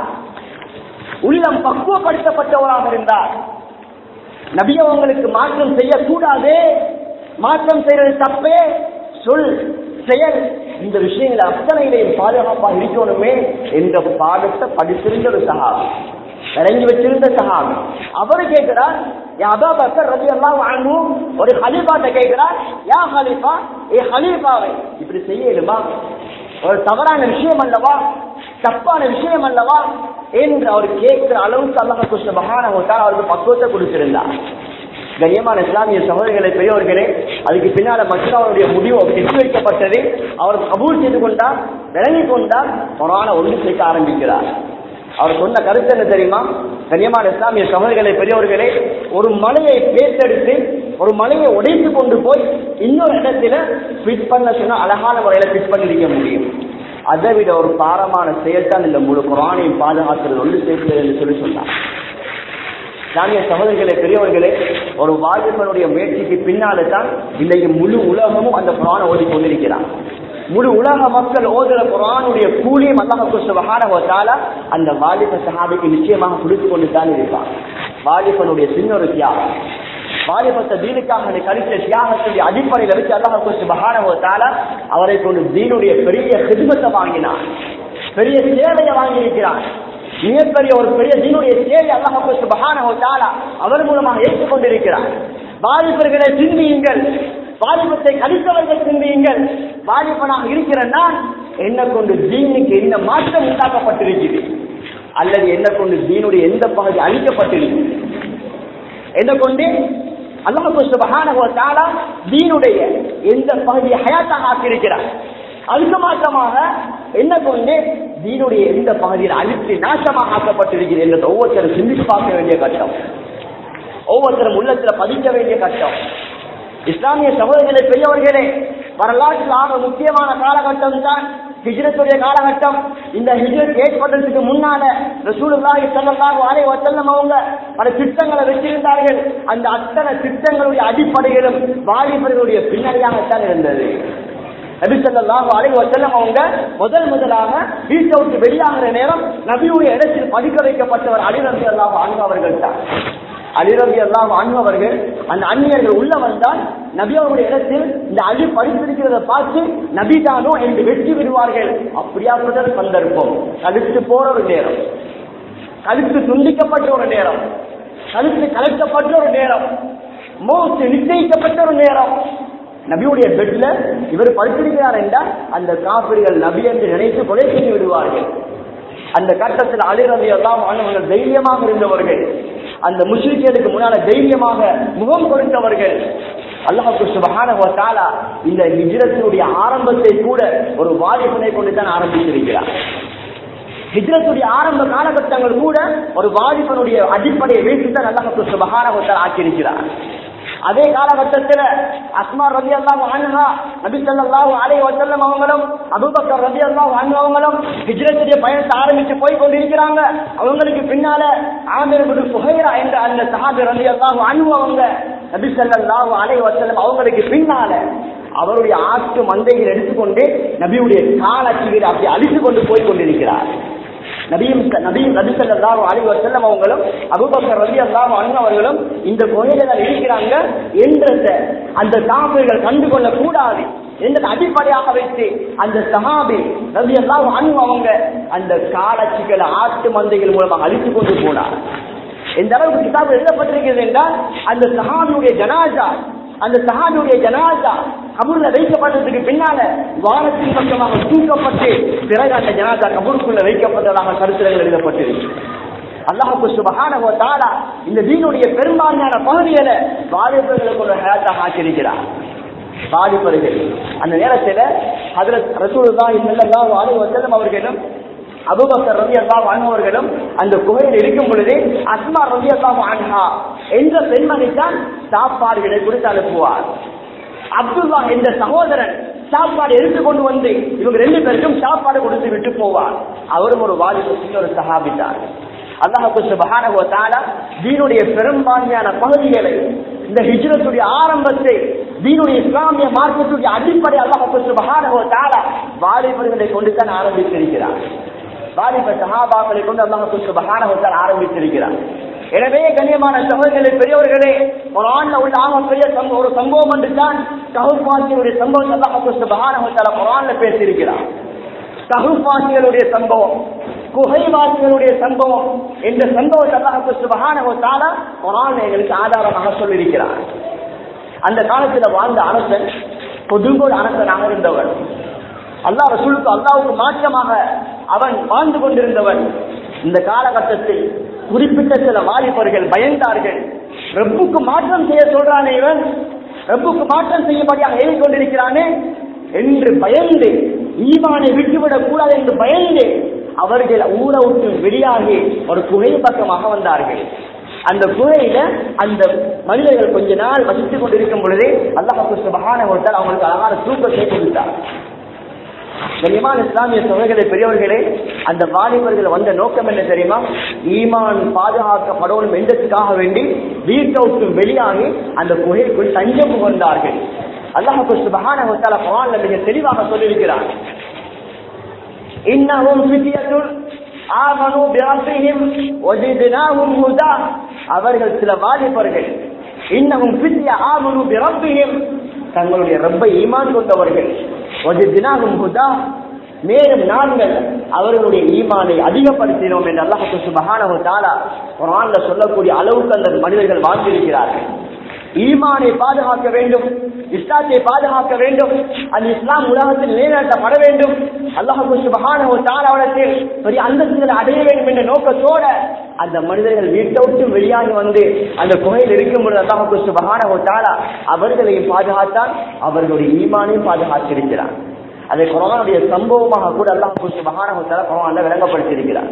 உள்ளம் பக்குவப்படுத்தப்பட்டவராக இருந்தார். நபி அவங்களுக்கு மாற்றம் செய்யக்கூடாது, மாற்றம் செய்யறது தப்பே, சொல் செயல் இந்த விஷயங்களை அத்தனையிலையும் பாதுகாப்பாக இருக்கணுமே என்ற பாடத்தை படித்திருந்த ஒரு சஹாபி, இறங்கி வச்சிருந்த சஹாபி. அவரு கேட்கிறார், யா அபூபக்கர் ரலியல்லாஹு அன்ஹு, ஒரு ஹலீஃபாட்ட கேட்கிறார், யா ஹலீஃபா, ஏ ஹலீஃபாவே இப்படி செய்யணுமா? ஒரு தவறான விஷயம் அல்லவா, தப்பான விஷயம் அல்லவா என்று அவர் கேட்கிற அளவுக்கு அல்லாஹ் சுப்ஹானஹு வ தஆலா அவருக்கு பக்குவத்தை கொடுத்திருந்தார். கண்ணியமான இஸ்லாமிய சகோதரர்களை, பெரியவர்களே, அதுக்கு பின்னால மக்ராவுடைய முடிவு எட்டி வைக்கப்பட்டது. அவர் கபூல் செய்து கொண்டார், விளங்கி கொண்டார், குர்ஆனை ஒன்று சேர்க்க ஆரம்பிக்கிறார். அவர் சொன்ன கருத்து என்ன தெரியுமா? கண்ணியமான இஸ்லாமிய சகோதரர்களை, பெரியவர்களே, ஒரு மலையை பேத்தெடுத்து ஒரு மலையை உடைத்து கொண்டு போய் இன்னொரு இடத்துல ஃபிட் பண்ண சொன்னா அழகான முறையில ஃபிட் பண்ணிருக்க முடியும். அதை விட ஒரு பாரமான செயல்தான் இந்த முழு குர்ஆனையும் பாதுகாக்கிறது, ஒன்று சேர்க்கிறது என்று சொல்லி சொன்னார். இஸ்லாமிய சகோதரர்களே, பெரியவர்களே, ஒரு வாலிபனுடைய முயற்சிக்கு பின்னால தான் இன்றைக்கு முழு உலகமும் அந்த குர்ஆனை ஓதி கொண்டிருக்கிறார். முழு உலக மக்கள் ஓதுற குர்ஆனுடைய கூலியும் அல்லாஹ் சுப்ஹானஹு வ தஆலா அந்த வாலிப சஹாபிக்கு நிச்சயமாக கொடுத்து கொண்டு தான் இருப்பார். வாலிபனுடைய சின்ன ஒரு தியாகம், வாலிபத்தை தீனுக்காக கழித்த தியாகத்துடைய அடிப்படையில் வச்சு அல்லாஹ் சுப்ஹானஹு வ தஆலா அவரை கொண்டு தீனுடைய பெரிய ஹித்மத்தை வாங்கினார், பெரிய சேவையை வாங்கியிருக்கிறார். மிகப்பெரிய ஒரு பெரிய தீனுடைய சேவை அல்லாஹ் சுப்ஹானஹு வ தஆலா அவர் மூலமாக ஏற்றுக்கொண்டிருக்கிறார். வாலிபர்களை சிந்தியுங்கள், வாலிபத்தை கழித்தவர்கள் சிந்தியுங்கள். வாலிபனாக இருக்கிற நான் என்ன கொண்டு தீனுக்கு என்ன மாற்றம் உண்டாக்கப்பட்டிருக்கிறது, அல்லது என்ன கொண்டு தீனுடைய எந்த பகுதி அழிக்கப்பட்டிருக்கிறது, என்ன கொண்டு அல்லாஹ் சுப்ஹானஹு வ தஆலா தீனுடைய எந்த பகுதியை ஹயாத்தாக ஆக்கியிருக்கிறார், அதுக்கு மாற்றமாக என்ன கொண்டு தீனுடைய எந்த பகுதியில் அழித்து நாசமாக ஆக்கப்பட்டிருக்கிறது என்று ஒவ்வொருத்தரும் சிந்தித்து பார்க்க வேண்டிய கட்டம், ஒவ்வொருத்தரும் உள்ளத்தில் பதிக்க வேண்டிய கட்டம். இஸ்லாமிய சகோதரர்களே, பெரியவர்களே, வரலாற்றில் ஆக முக்கியமான காலகட்டம் தான் ஹிஜ்ரத்துடைய காலகட்டம். இந்த ஹிஜ்ரத் ஏற்பட்டதுக்கு முன்னால ரசூலுல்லாஹி ஸல்லல்லாஹு அலைஹி வஸல்லம் அவங்க பல திட்டங்களை வச்சிருந்தார்கள். அந்த அத்தனை திட்டங்களுடைய அடிப்படையிலும் வாலிபர்களுடைய பின்னணியாகத்தான் இருந்தது. நபி ஸல்லல்லாஹு அலைஹி வஸல்லம் அவங்க முதல் முதலாக வீட்டை விட்டு வெளியாகிற நேரம் நபியுடைய இடத்தில் பதிக்க வைக்கப்பட்டவர் அலி ரலியல்லாஹு அன்ஹு அவர்கள் தான். அலி ரலியல்லாஹு அன்ஹு அவர்கள் அந்த அந்நியர்கள் உள்ள வந்தால் நபி அவருடைய இடத்தில் இந்த அலி படித்திருக்கிறத பார்த்து நபிதானோ என்று வெற்றி விடுவார்கள். அப்படியாப்பட்ட சந்தர்ப்பம், கழுத்து போற ஒரு நேரம், கழுத்து துண்டிக்கப்பட்ட ஒரு நேரம், கழுத்து கலக்கப்பட்ட ஒரு நேரம், மௌத் நிச்சயிக்கப்பட்ட ஒரு நேரம். நபியுடைய பெட்ல இவர் படுத்திருக்கிறார் என்றால் அந்த காபிர்கள் நபி என்று நினைத்து கொலை செய்து விடுவார்கள். அந்த கட்டத்தில் அலி ரலியல்லாஹு அன்ஹு அவர்கள் தைரியமாக இருந்தவர்கள், அந்த முஷ்ரிக்குகளுக்கு முன்னால தைரியமாக முகம் கொடுத்தவர்கள். அல்லாஹ் சுப்ஹானஹு வ தஆலா இந்த ஹிஜ்ரத்துடைய ஆரம்பத்தை கூட ஒரு வாலிபனை கொண்டு தான் ஆரம்பித்திருக்கிறார். ஹிஜ்ரத்துடைய ஆரம்ப காலகட்டங்கள் கூட ஒரு வாலிபனுடைய அடிப்படையை வைத்துதான் அல்லாஹ் சுப்ஹானஹு வ தஆலா ஆக்கியிருக்கிறார். அதே காலகட்டத்தில் அஸ்மா ரலியல்லாஹு அன்ஹா நபி ஸல்லல்லாஹு அலைஹி வஸல்லம் அவங்களும் அபூபக்கர் ரலியல்லாஹு அன்ஹு அவங்களும் ஹிஜ்ரத்துடைய பயணத்தை ஆரம்பித்து போய் கொண்டிருக்கிறாங்க. அவங்களுக்கு பின்னால ஆமிர் இப்னு ஃபுஹைரா என்ற அந்த சஹாபி ரலியல்லாஹு அன்ஹு அவங்க நபி ஸல்லல்லாஹு அலைஹி வஸல்லம் அவங்களுக்கு பின்னால அவருடைய ஆட்டு மந்தைகள் எடுத்துக்கொண்டு நபியுடைய காலச்சிகளை அப்படி அழித்து கொண்டு போய் கொண்டிருக்கிறார். நபியும் நபியும் நபி ஸல்லல்லாஹு அலைஹி வஸல்லம் அவங்களும் அபூபக்கர் ரலியல்லாஹு அன்ஹு அவர்களும் இந்த கோயில்கள் இருக்கிறாங்க என்ற அந்த காபிர்கள் கண்டுகொள்ள கூடாது என்ற அடிப்படையாக வைத்து அந்த சஹாபி ரலியல்லாஹு அன்ஹு அவங்க அந்த காலச்சிகளை ஆட்டு மந்தைகள் மூலமாக அழித்து கொண்டு போனார். எந்த அளவுக்கு கிதாபு எழுதப்பட்டிருக்கிறது என்றால் அந்த சஹாபியுடைய ஜனாஸா அந்த சஹாபியுடைய ஜனாஸா கபூர்ல வைக்கப்பட்டதுக்கு பின்னால வானத்தின் பக்கமாக தூக்கப்பட்டு பிறகு அந்த ஜனாஸா கபூருக்குள்ள வைக்கப்பட்டதாக கருத்துரைகள் எழுதப்பட்டிருக்கு. அல்லாஹ் சுப்ஹானஹு வ தஆலா இந்த தீனுடைய பெரும்பான்மையான பகுதிகளை வாலிபர்களுக்கு ஒரு ஹயாத்தாக ஆக்கியிருக்கிறார். வாலிபர்கள் அந்த நேரத்தில் ஹஜ்ரத் ரசூலுல்லாஹி ஸல்லல்லாஹு அலைஹி வஸல்லம் அவர்களும் அபூபக்கர் ரலியல்லாஹு அன்ஹு அவர்களும் அந்த குகையில் இருக்கும் பொழுது அஸ்மா ரலியல்லாஹு அன்ஹா என்ற பெண்மணி தான் சாப்பாடுகளை கொடுத்து அனுப்புவார். அப்துல்லா என்ற சகோதரன் சாப்பாடு எடுத்து கொண்டு வந்து இவங்க ரெண்டு பேருக்கும் சாப்பாடு கொடுத்து விட்டு போவார். அவரும் ஒரு வாலிபத்தின் ஒரு சஹாபித்தார். அல்லாஹ் சுப்ஹானஹு வ தஆலா தீனுடைய பெரும்பான்மையான பகுதிகளை, இந்த ஹிஜ்ரத்துடைய ஆரம்பத்தை, தீனுடைய இஸ்லாமிய மார்க்கத்துடைய அடிப்படை அல்லாஹ் சுப்ஹானஹு வ தஆலா வாலிபர்களை கொண்டு தான் ஆரம்பித்திருக்கிறார். வாலிப சஹாபாக்களை கொண்டு அல்லாஹ் சுப்ஹானஹு வ தஆலா ஆரம்பித்திருக்கிறார். எனவே கண்ணியமான சகோதரர்களே, பெரியவர்களே, குர்ஆன்ல உள்ள ஆகப்பெரிய ஒரு சம்பவம் என்று தான் கஹஃப் வாசிகளுடைய சம்பவம் அல்லாஹ் சுப்ஹானஹு வ தஆலா குர்ஆன்ல பேசியிருக்கிறார். கஹஃப் வாசிகளுடைய சம்பவம், குகைவாசிகளுடைய சம்பவம் என்ற சம்பவத்தை அல்லாஹ் சுப்ஹானஹு வ தஆலா குர்ஆன்ல எங்களுக்கு ஆதாரமாக சொல்லியிருக்கிறார். அந்த காலத்தில் வாழ்ந்த அரசன் பொதுங்கோல் அரசனாக இருந்தவர். அல்லாஹ் ரசூலுக்கு அல்லாஹ்வுக்கு மாற்றமாக அவன் வாழ்ந்து கொண்டிருந்தவன். இந்த காலகட்டத்தில் குறிப்பிட்ட சில வாலிபர்கள் பயந்தார்கள். ரப்புக்கு மாற்றம் செய்ய சொல்றானே இவன், ரப்புக்கு மாற்றம் செய்யும்படியாக எழுதி கொண்டிருக்கிறானே என்று பயந்து, ஈமானை விட்டுவிடக் கூடாது என்று பயந்து அவர்கள் ஊரை விட்டு வெளியாகி ஒரு குகை பக்கமாக வந்தார்கள். அந்த குகையில அந்த மனிதர்கள் கொஞ்ச நாள் வசித்துக் கொண்டிருக்கும் பொழுதே அல்லாஹ் சுப்ஹானஹு வ தஆலா அவங்களுக்கு அழகான தூக்கத்தை கொடுத்தார். கண்ணியமான இஸ்லாமிய சகோதரர்களே, பெரியவர்களே, அந்த வாலிபர்கள் வந்த நோக்கம் என்ன தெரியுமா? ஈமான் பாதுகாக்கப்படணும் என்றதுக்காக வேண்டி வீட்டை விட்டு வெளியாகி அந்த குகைக்குள் தஞ்சம் புகுந்தார்கள். அல்லாஹ் சுப்ஹானஹு வ தஆலா குர்ஆன்ல மிக தெளிவாக சொல்லியிருக்கிறார். இன்னஹும் ஃபித்யத்துன் ஆமனூ பிரப்பிஹிம் வஜித்னாஹும் ஹுதா. அவர்கள் சில வாலிபர்கள், இன்னஹும் ஃபித்யா ஆமனூ பிரப்பிஹிம், தங்களுடைய ரப்பை ஈமான் கொண்டவர்கள், வஜித்னாஹும் ஹுதா, மேலும் நாங்கள் அவர்களுடைய ஈமானை அதிகப்படுத்தினோம் என்று அல்லாஹ் சுப்ஹானஹு வ தஆலா குர்ஆன்ல சொல்லக்கூடிய அளவுக்கு அந்த மனிதர்கள் வாழ்ந்திருக்கிறார்கள். ஈமானை பாதுகாக்க வேண்டும், இஸ்லாத்தை பாதுகாக்க வேண்டும், அந்த இஸ்லாம் உலகத்தில் நிலைநாட்டப்பட வேண்டும், அல்லாஹ் சுப்ஹானஹு வ தஆலாவிடத்தில் பெரிய அந்தஸ்துகளை அடைய வேண்டும் என்ற நோக்கத்தோட அந்த மனிதர்கள் வீட்டை விட்டு வெளியாகி வந்து அந்த குகையில் இருக்கும் பொழுது அல்லாஹ் சுப்ஹானஹு வ தஆலா அவர்களையும் பாதுகாத்தான், அவர்களுடைய ஈமானையும் பாதுகாத்திருக்கிறார். அதை குர்ஆனுடைய சம்பவமாக கூட அல்லாஹ் சுப்ஹானஹு வ தஆலா குர்ஆன்ல விளங்கப்படுத்தியிருக்கிறார்.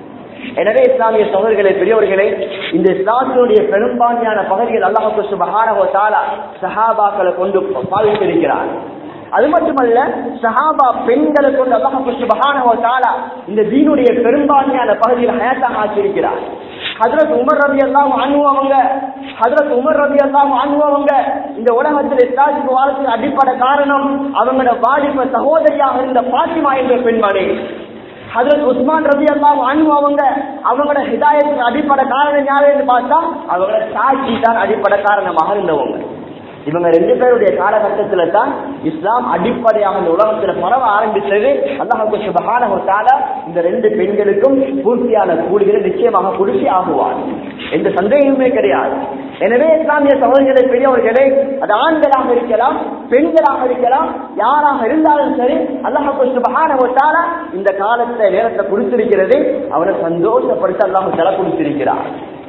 எனவே இஸ்லாமிய சகோதரர்களே, பெரியவர்களே, இந்த இஸ்லாத்தினுடைய பெரும்பான்மையான பகுதிகள் அல்லாஹ் சுப்ஹானஹு வ தஆலா சஹாபாக்களை கொண்டு பாவித்திருக்கிறார். அது மட்டுமல்ல, சஹாபா பெண்களை கொண்டு அல்லாஹ் சுப்ஹானஹு வ தஆலா இந்த தீனுடைய பெரும்பான்மையான பகுதியில் ஹயாத்தாக ஆக்கியிருக்கிறார். ஹஜ்ரத் உமர் ரலியல்லாஹு அன்ஹு அவங்க ஹஜ்ரத் உமர் ரலியல்லாஹு அன்ஹு அவங்க இந்த உலகத்தில் இஸ்லாத்துக்கு வாழ்க்கையின் அடிப்படை காரணம் அவங்களோட வாலிப சகோதரியாக இருந்த பாத்திமா என்ற பெண்மணி. ஹஜ்ரத் உஸ்மான் ரலியல்லாஹு அன்ஹு அவங்க அவங்களோட ஹிதாயத்துக்கு அடிப்படை காரணம் யாருன்னு பார்த்தா அவங்களோட சாட்சி தான் அடிப்படை காரணமாக இருந்தவங்க. இவங்க ரெண்டு பேருடைய காலகட்டத்துல தான் இஸ்லாம் அடிப்படையாக இந்த உலகத்துல பரவ ஆரம்பித்தது. அல்லாஹ் சுப்ஹானஹு வ தஆலா இந்த ரெண்டு பெண்களுக்கும் பூர்த்தியான கூலிகளை நிச்சயமாக கொடுத்து ஆகுவார், எந்த சந்தேகமே கிடையாது. எனவே இஸ்லாமிய சகோதரர்களே, பெரியவர்களே, அது ஆண்களாக இருக்கலாம், பெண்களாக இருக்கலாம், யாராக இருந்தாலும் சரி, அல்லாஹ் சுப்ஹானஹு வ தஆலா இந்த காலத்தை நேரத்தை கொடுத்திருக்கிறது அவனை சந்தோஷப்படுத்த அல்லாஹ் தஆலா கொடுத்திருக்கிறார்.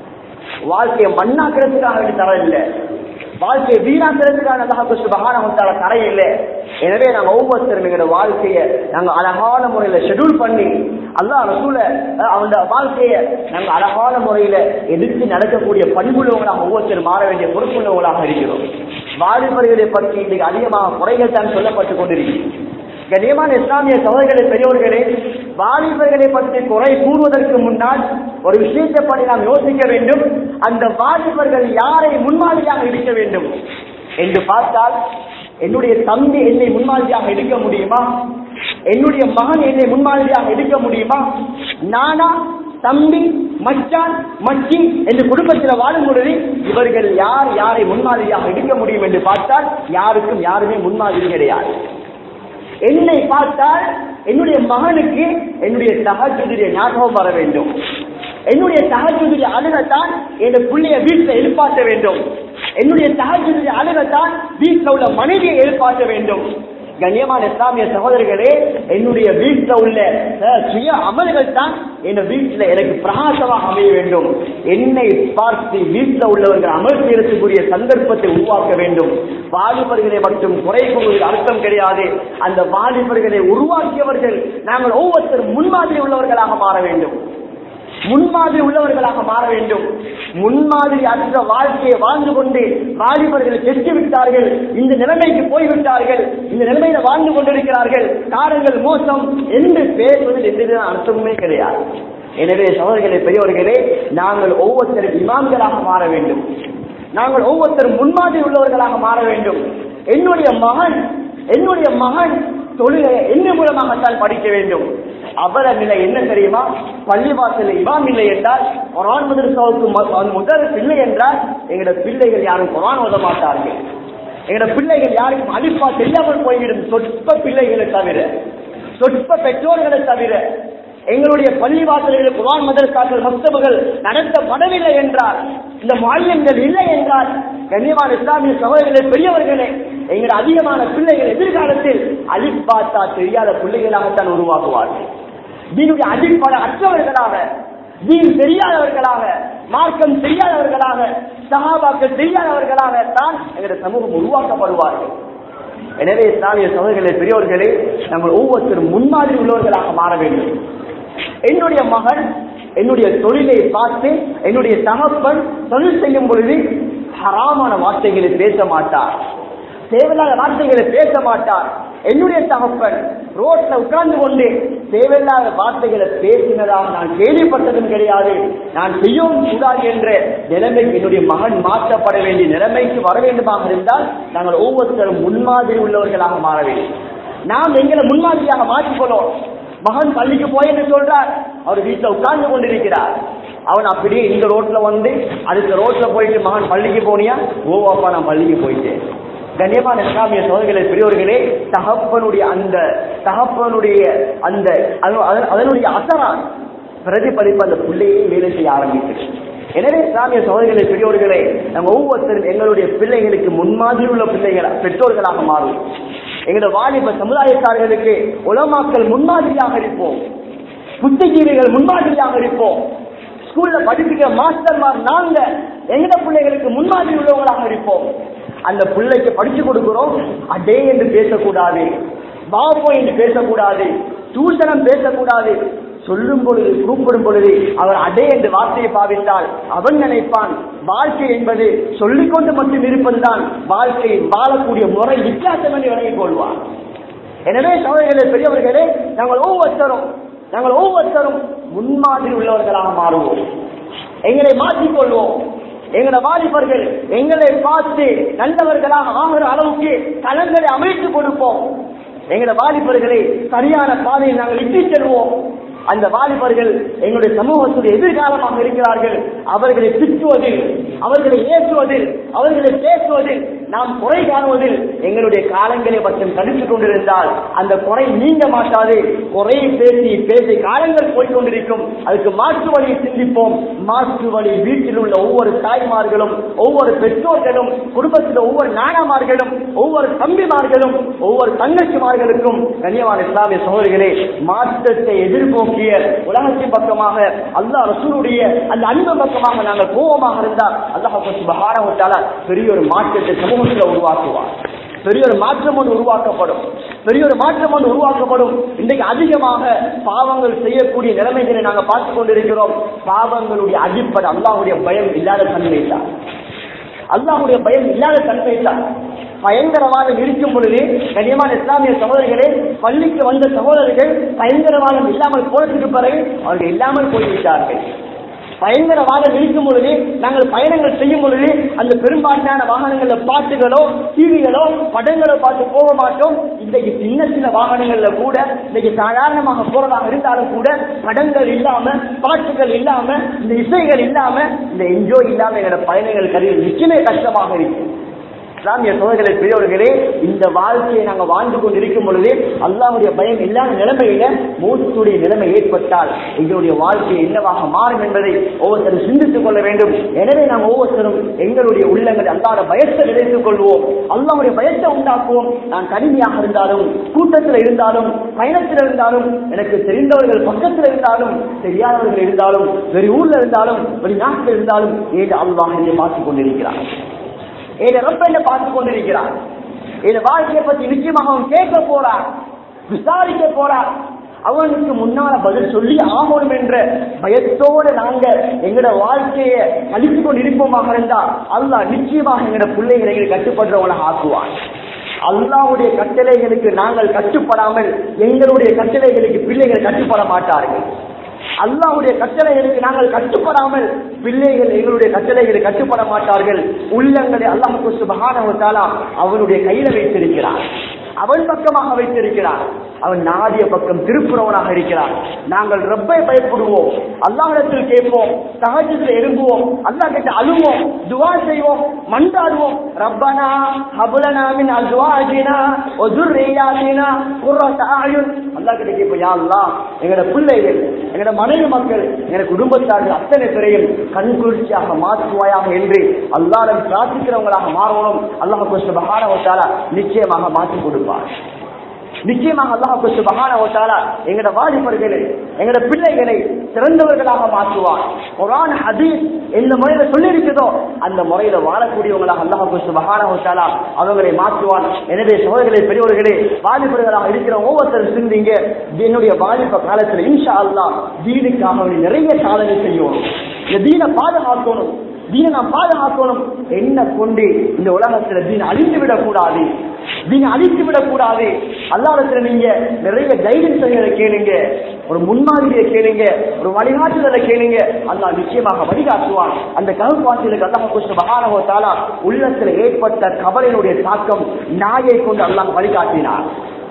வாழ்க்கையை மண்ணாக்கிறதுக்காக வேண்டி தர இல்லை, வாழ்க்கையை வீணாக்கிறதுக்கான அல்லாஹ் சுப்ஹானஹு வ தஆலா தர இல்லை. எனவே நாங்கள் ஒவ்வொருத்தரும் எங்களோட வாழ்க்கையை நாங்கள் அழகான முறையில ஷெட்யூல் பண்ணி அல்லாஹ் ரசூல அவனோட வாழ்க்கையை நாங்கள் அழகான முறையில எதிர்த்து நடக்கக்கூடிய பண்புள்ளவங்களாக ஒவ்வொருத்தரும் மாற வேண்டிய பொறுப்புள்ளவங்களாக இருக்கிறோம். வாலிபர்களை பற்றி இன்றைக்கு அதிகமாக குறைகள் தான் சொல்லப்பட்டுக் கொண்டிருக்கிறோம். கண்ணியமான இஸ்லாமிய சகோதரர்களே, பெரியோர்களே, வாலிபர்களை பற்றி குறை கூறுவதற்கு முன்னால் ஒரு விஷயத்தை பற்றி நாம் யோசிக்க வேண்டும். அந்த வாலிபர்கள் யாரை முன்மாதிரியாக இருக்க வேண்டும் என்று பார்த்தால், என்னுடைய தம்பி என்னை முன்மாதிரியாக எடுக்க முடியுமா? என்னுடைய மகன் என்னை முன்மாதிரியாக எடுக்க முடியுமா? நானா, தம்பி, மச்சான், மச்சி என்று குடும்பத்தில் வாழும் பொழுது இவர்கள் யார் யாரை முன்மாதிரியாக எடுக்க முடியும் என்று பார்த்தால் யாருக்கும் யாருமே முன்மாதிரி கிடையாது. என்னை பார்த்தால் என்னுடைய மகனுக்கு என்னுடைய தஹஜ்ஜுடைய ஞாபகம் வர வேண்டும். என்னுடைய தஹஜ்ஜுடைய அழுகத்தான் என் பிள்ளைய வீட்டில் எழுப்பாற்ற வேண்டும். என்னுடைய தஹஜ்ஜுடைய அழுகத்தான் வீட்டில் உள்ள மனைவியை எழுப்பாற்ற வேண்டும். கண்ணியமான இஸ்லாமிய சகோதரர்களே, என்னுடைய வீட்டில் உள்ள சுய அமல்கள் தான் என் வீட்டில் எனக்கு பிரகாசமாக அமைய வேண்டும். என்னை பார்த்து வீட்டில் உள்ளவர்கள் அமல் செய்யறதுக்குரிய சந்தர்ப்பத்தை உருவாக்க வேண்டும். வாலிபர்களை மட்டும் குறை கூறுவதற்கு அர்த்தம் கிடையாது. அந்த வாலிபர்களை உருவாக்கியவர்கள் நாங்கள் ஒவ்வொருத்தரும் முன்மாதிரி உள்ளவர்களாக மாற வேண்டும். முன்மாதிரி உள்ளவர்களாக மாற வேண்டும். முன்மாதிரி அற்ற வாழ்க்கையை வாழ்ந்து கொண்டு வாலிபர்கள் சென்று விட்டார்கள், இந்த நிலைமைக்கு போய்விட்டார்கள், இந்த நிலைமையில வாழ்ந்து கொண்டிருக்கிறார்கள், காரங்கள் மோசம் என்று பேசுவதில் எந்த அர்த்தமுமே கிடையாது. எனவே சகோதரர்களே, பெரியவர்களே, நாங்கள் ஒவ்வொருத்தரும் இமாம்களாக மாற வேண்டும். நாங்கள் ஒவ்வொருத்தரும் முன்மாதிரி உள்ளவர்களாக மாற வேண்டும். என்னுடைய மகன் என்னுடைய மகன் தொழுகை என்ன மூலமாகத்தான் படிக்க வேண்டும். அவர நிலை என்ன தெரியுமா? பள்ளிவாசல் இமாம் இல்லை என்றால், குர்ஆன் மதரசாவுக்கு முதல் பிள்ளை என்றால், எங்களோட பிள்ளைகள் யாரும் குர்ஆன் ஓத மாட்டார்கள். எங்களோட பிள்ளைகள் யாருக்கும் அலிஃபா தெரியாமல் போய்விடும். சொற்ப பிள்ளைகளை தவிர, சொற்ப பெற்றோர்களை தவிர எங்களுடைய பள்ளிவாசல்கள் குர்ஆன் மதரசாக்கள் மக்தபுகள் நடத்தப்படவில்லை என்றால், இந்த முஅல்லிம்கள் இல்லை என்றால், கண்ணியமான இஸ்லாமிய சகோதரர்களே, பெரியவர்களே, எங்கள் அதிகமான பிள்ளைகள் எதிர்காலத்தில் அலிஃப் பாத்தா தெரியாத பிள்ளைகளாகத்தான் உருவாக்குவார்கள். தீனுடைய அடிப்படை அற்றவர்களாக, தீன் தெரியாதவர்களாக, மார்க்கம் தெரியாதவர்களாக, சஹாபாக்கள் தெரியாதவர்களாக தான் எங்களுடைய சமூகம் உருவாக்கப்படுவார்கள். எனவே இஸ்லாமிய சகோதரர்களே, பெரியவர்களே, நம்ம ஒவ்வொருத்தரும் முன்மாதிரி உள்ளவர்களாக மாற வேண்டும். என்னுடைய மகன் என்னுடைய தொழிலை பார்த்து என்னுடைய தகப்பன் தொழில் செய்யும் பொழுது ஹராமான வார்த்தைகளை பேச மாட்டார், தேவையில்லாத வார்த்தைகளை பேச மாட்டார். என்னுடைய தகப்பன் ரோட்ல உட்கார்ந்து கொண்டு தேவையில்லாத வார்த்தைகளை பேசினதாக நான் கேள்விப்பட்டதும் கிடையாது. நான் செய்யவும் கூடாது என்ற நிலைமைக்கு என்னுடைய மகன் மாற்றப்பட வேண்டிய நிலைமைக்கு வர வேண்டுமாக இருந்தால், நாங்கள் ஒவ்வொருத்தரும் முன்மாதிரி உள்ளவர்களாக மாற வேண்டும். நாம் எங்களை முன்மாதிரியாக மாற்றிக்கொள்வோம். மகன் பள்ளிக்கு போய் என்று சொல்றார், அவர் வீட்டில் உட்கார்ந்து கொண்டிருக்கிறார். அவன் அப்படியே இந்த ரோட்ல வந்து அடுத்த ரோட்ல போயிட்டு, மகன் பள்ளிக்கு போனியா? ஓவாப்பா, நான் பள்ளிக்கு போயிட்டேன். கண்ணியமான இஸ்லாமிய சகோதரர்களே, பெரியவர்களே, தகப்பனுடைய அந்த தகப்பனுடைய அந்த அதனுடைய அசரான் பிரதிபலிப்பு அந்த பிள்ளையை வேலை செய்ய ஆரம்பித்தது. எனவே இஸ்லாமிய சகோதரர்களே, பெரியவர்களே, நம்ம ஒவ்வொருத்தரும் எங்களுடைய பிள்ளைகளுக்கு முன்மாதிரி உள்ள பிள்ளைகள் பெற்றோர்களாக மாறும். எங்களுடைய வாலிப சமுதாயக்காரர்களுக்கு உலமாக்கள் முன்மாதிரியாக இருப்போம், புத்திஜீவிகள் முன்மாதிரியாக இருப்போம். ஸ்கூல்ல படிப்பிக்கிற மாஸ்டர்மார் நாங்க எங்க பிள்ளைகளுக்கு முன்மாதிரி உள்ளவங்களாக இருப்போம். அந்த பிள்ளைக்கு படிச்சு கொடுக்கிறோம், அடே என்று பேசக்கூடாது, பாபோ என்று பேசக்கூடாது, தூசணம் பேசக்கூடாது. சொல்லும் பொழுது, கூப்பிடும் பொழுது அவர் அடே என்று வார்த்தையை பாவித்தால் அவன் நினைப்பான் வாழ்க்கை என்பது சொல்லிக்கொண்டு மட்டும் இருப்பதுதான் வாழ்க்கை, வாழக்கூடிய முறை வித்தியாசம் என்று விளங்கிக் கொள்வார். எனவே சகோதரர்களே, பெரியவர்களே, நாங்கள் ஒவ்வொருத்தரும் நாங்கள் ஒவ்வொருத்தரும் முன்மாதிரி உள்ளவர்களாக மாறுவோம். எங்களை மாற்றிக்கொள்வோம். எங்களோட வாலிபர்கள் எங்களை பார்த்து நல்லவர்களாக ஆகிற அளவுக்கு களங்களை அமைத்து கொடுப்போம். எங்களோட வாலிபர்களை சரியான பாதையில் நாங்கள் இட்டு செல்வோம். அந்த வாலிபர்கள் எங்களுடைய சமூகத்துடைய எதிர்காலமாக இருக்கிறார்கள். அவர்களை திட்டுவதில், அவர்களை ஏற்றுவதில், அவர்களை பேசுவதில், நாம் குறை காணுவதில் எங்களுடைய காலங்களை மட்டும் தடுத்துக் கொண்டிருந்தால் அந்த குறை நீங்க மாட்டாது. குறை பேசி பேசி காலங்கள் போய்கொண்டிருக்கும். அதுக்கு மாற்று வழியை சிந்திப்போம். மாற்று வழி வீட்டில் உள்ள ஒவ்வொரு தாய்மார்களும், ஒவ்வொரு பெற்றோர்களும், குடும்பத்தில் ஒவ்வொரு நானாமார்களும், ஒவ்வொரு தம்பிமார்களும், ஒவ்வொரு தங்கச்சிமார்களுக்கும் கண்ணியமான இஸ்லாமிய சகோதரிகளே, மாற்றத்தை எதிர்ப்போம். உலகத்தின் பக்கமாக, அல்லாஹ் ரசூலுடைய அந்த அன்பு பக்கமாக நாங்கள் கோபமாக இருந்தால் அல்லாஹ் சுப்ஹானஹு வ தஆலா பெரிய ஒரு மாற்றத்தை சமூகத்தில் உருவாக்குவார். பெரிய ஒரு மாற்றம் ஒன்று உருவாக்கப்படும். பெரிய ஒரு மாற்றம் ஒன்று உருவாக்கப்படும். இன்றைக்கு அதிகமாக பாவங்கள் செய்யக்கூடிய நிலைமைகளை நாங்கள் பார்த்துக் கொண்டிருக்கிறோம். பாவங்களுடைய அடிப்படை அல்லாஹ்வுடைய பயம் இல்லாத தன்மை தான். அல்லாஹ்வுடைய பயம் இல்லாத தன்மை தான். பயங்கரவாதம் இருக்கும் பொழுது கண்ணியமான இஸ்லாமிய சகோதரர்களே, பள்ளிக்கு வந்த சகோதரர்கள் பயங்கரவாதம் இல்லாமல் போனதுக்கு பிறகு அவர்கள் இல்லாமல் போய்விட்டார்கள். பயங்கரவாதம் இருக்கும் பொழுது நாங்கள் பயணங்கள் செய்யும் பொழுது அந்த பெரும்பான்மையான வாகனங்கள்ல பாட்டுகளோ டிவிகளோ படங்களோ பார்த்து போக மாட்டோம். இன்றைக்கு சின்ன சின்ன வாகனங்கள்ல கூட இன்னைக்கு சாதாரணமாக போறதாக இருந்தாலும் கூட படங்கள் இல்லாம, பாட்டுகள் இல்லாம, இந்த இசைகள் இல்லாம, இந்த என்ஜாய் இல்லாம எங்களோட பயணங்கள் கருவி நிச்சயமே கஷ்டமாக இருக்கு. இஸ்லாமிய சோதனைகளை பெரியவர்களே, இந்த வாழ்க்கையை நாங்கள் வாழ்ந்து கொண்டிருக்கும் பொழுது அல்லாஹ்வுடைய பயம் இல்லாத நிலைமையில மௌத்துடைய நிலைமை ஏற்பட்டால் எங்களுடைய வாழ்க்கை என்னவாக மாறும் என்பதை ஒவ்வொருத்தரும் சிந்தித்துக் கொள்ள வேண்டும். எனவே நாம் ஒவ்வொருத்தரும் எங்களுடைய உள்ளங்களை அல்லாஹ்வுடைய பயத்தை நினைத்துக் கொள்வோம், அல்லாஹ்வுடைய பயத்தை உண்டாக்குவோம். நான் தனிமையாக இருந்தாலும், கூட்டத்தில் இருந்தாலும், பயணத்தில் இருந்தாலும், எனக்கு தெரிந்தவர்கள் பக்கத்தில் இருந்தாலும், தெரியாதவர்கள் இருந்தாலும், வெறி ஊர்ல இருந்தாலும், வெளிநாட்டில் இருந்தாலும், ஏழு அல்லாஹ் என்னை பார்த்துக் கொண்டிருக்கிறார், ஏழு ரப்ப என்னை பார்த்துக் கொண்டிருக்கிறார். இந்த வாழ்க்கையை பற்றி நிச்சயமாக அவன் கேட்க போறார், விசாரிக்க போறார். அவனுக்கு முன்னால பதில் சொல்லி ஆகணும் என்ற பயத்தோடு நாங்க எங்களோட வாழ்க்கையை அழித்துக் கொண்டு இருப்போமாக இருந்தால் அல்லாஹ் நிச்சயமாக எங்களோட பிள்ளைகளை கட்டுப்படுறவங்களாக ஆக்குவான். அல்லாஹ்வுடைய கட்டளைகளுக்கு நாங்கள் கட்டுப்படாமல் எங்களுடைய கட்டளைகளுக்கு பிள்ளைகள் கட்டுப்பட மாட்டார்கள். அல்லாஹ்வுடைய கட்டளைகளுக்கு நாங்கள் கட்டுப்படாமல் பிள்ளைகள் எங்களுடைய கட்டளைகளுக்கு கட்டுப்பட மாட்டார்கள். உள்ளங்களை அல்லாஹ் சுப்ஹானஹு வ தஆலா அவனுடைய கையில வைத்திருக்கிறார், அவன் பக்கமாக வைத்திருக்கிறார். அவன் நாடிய பக்கம் திருப்புறவனாக இருக்கிறான். நாங்கள் ரப்பை பயப்படுவோம், அல்லாஹ்விடத்தில் கேட்போம், தஹஜ்ஜுதில் எழும்புவோம், அல்லாஹ் கிட்ட அழுவோம், துஆ செய்வோம், மன்றாடுவோம். ரப்பனா ஹப்லனா மின் அஸ்வாஜினா வ ذُرِّيَّاتِنَا قُرَّةَ அயுன். அல்லாஹ் கிட்ட கேட்போம், யா அல்லாஹ் எங்கட பிள்ளைகள், எங்கட மனைவி மக்கள், எங்க குடும்பத்தார்கள் அத்தனை பேரையும் கண்குளிர்ச்சியாக மாற்றுவாயாக என்று அல்லாஹ்விடம் பிரார்த்திக்கிறவங்களாக மாறணும். அல்லாஹ் சுப்ஹானஹு வ தஆலா நிச்சயமாக மாற்றி கொடுப்பார். நிச்சயமாக அல்லாஹ் சுப்ஹானஹு வ தஆலா எங்கட வாலிபர்களை, எங்கட பிள்ளைகளை சிறந்தவர்களாக மாற்றுவார். குர்ஆன் ஹதீஸ் எந்த முறையில சொல்லி இருக்குதோ அந்த முறையில வாழக்கூடியவங்களாக அல்லாஹ் சுப்ஹானஹு வ தஆலா அவங்களை மாற்றுவான். எனவே சகோதரர்களே, பெரியவர்களே, வாலிபர்களாக இருக்கிற ஒவ்வொருத்தரும் சிந்திங்க, என்னுடைய வாலிப காலத்தில் இன்ஷா அல்லாஹ் தீனுக்காக நிறைய சாதனை செய்யணும், இந்த தீனை பாதுகாக்கணும், தீனை நாம் பாதுகாக்கணும். என்ன கொண்டு இந்த உலகத்தில் தீன் அழிந்து விடக்கூடாது, தீனை அழித்து விடக்கூடாது. அல்லாஹ்விடத்தில் நீங்க நிறைய கைடன்ஸ் கேளுங்க, ஒரு முன்மாதிரியை கேளுங்க, ஒரு வழிகாட்டுதலை கேளுங்க. அல்லாஹ் நிச்சயமாக வழிகாட்டுவான். அந்த கவுன்வாசிகளுக்கு அல்லாஹ் சுப்ஹானஹு வ தஆலா உள்ளத்தில் ஏற்பட்ட கவலையினுடைய தாக்கம் நாயை கொண்டு அல்லாஹ் வழிகாட்டினார்.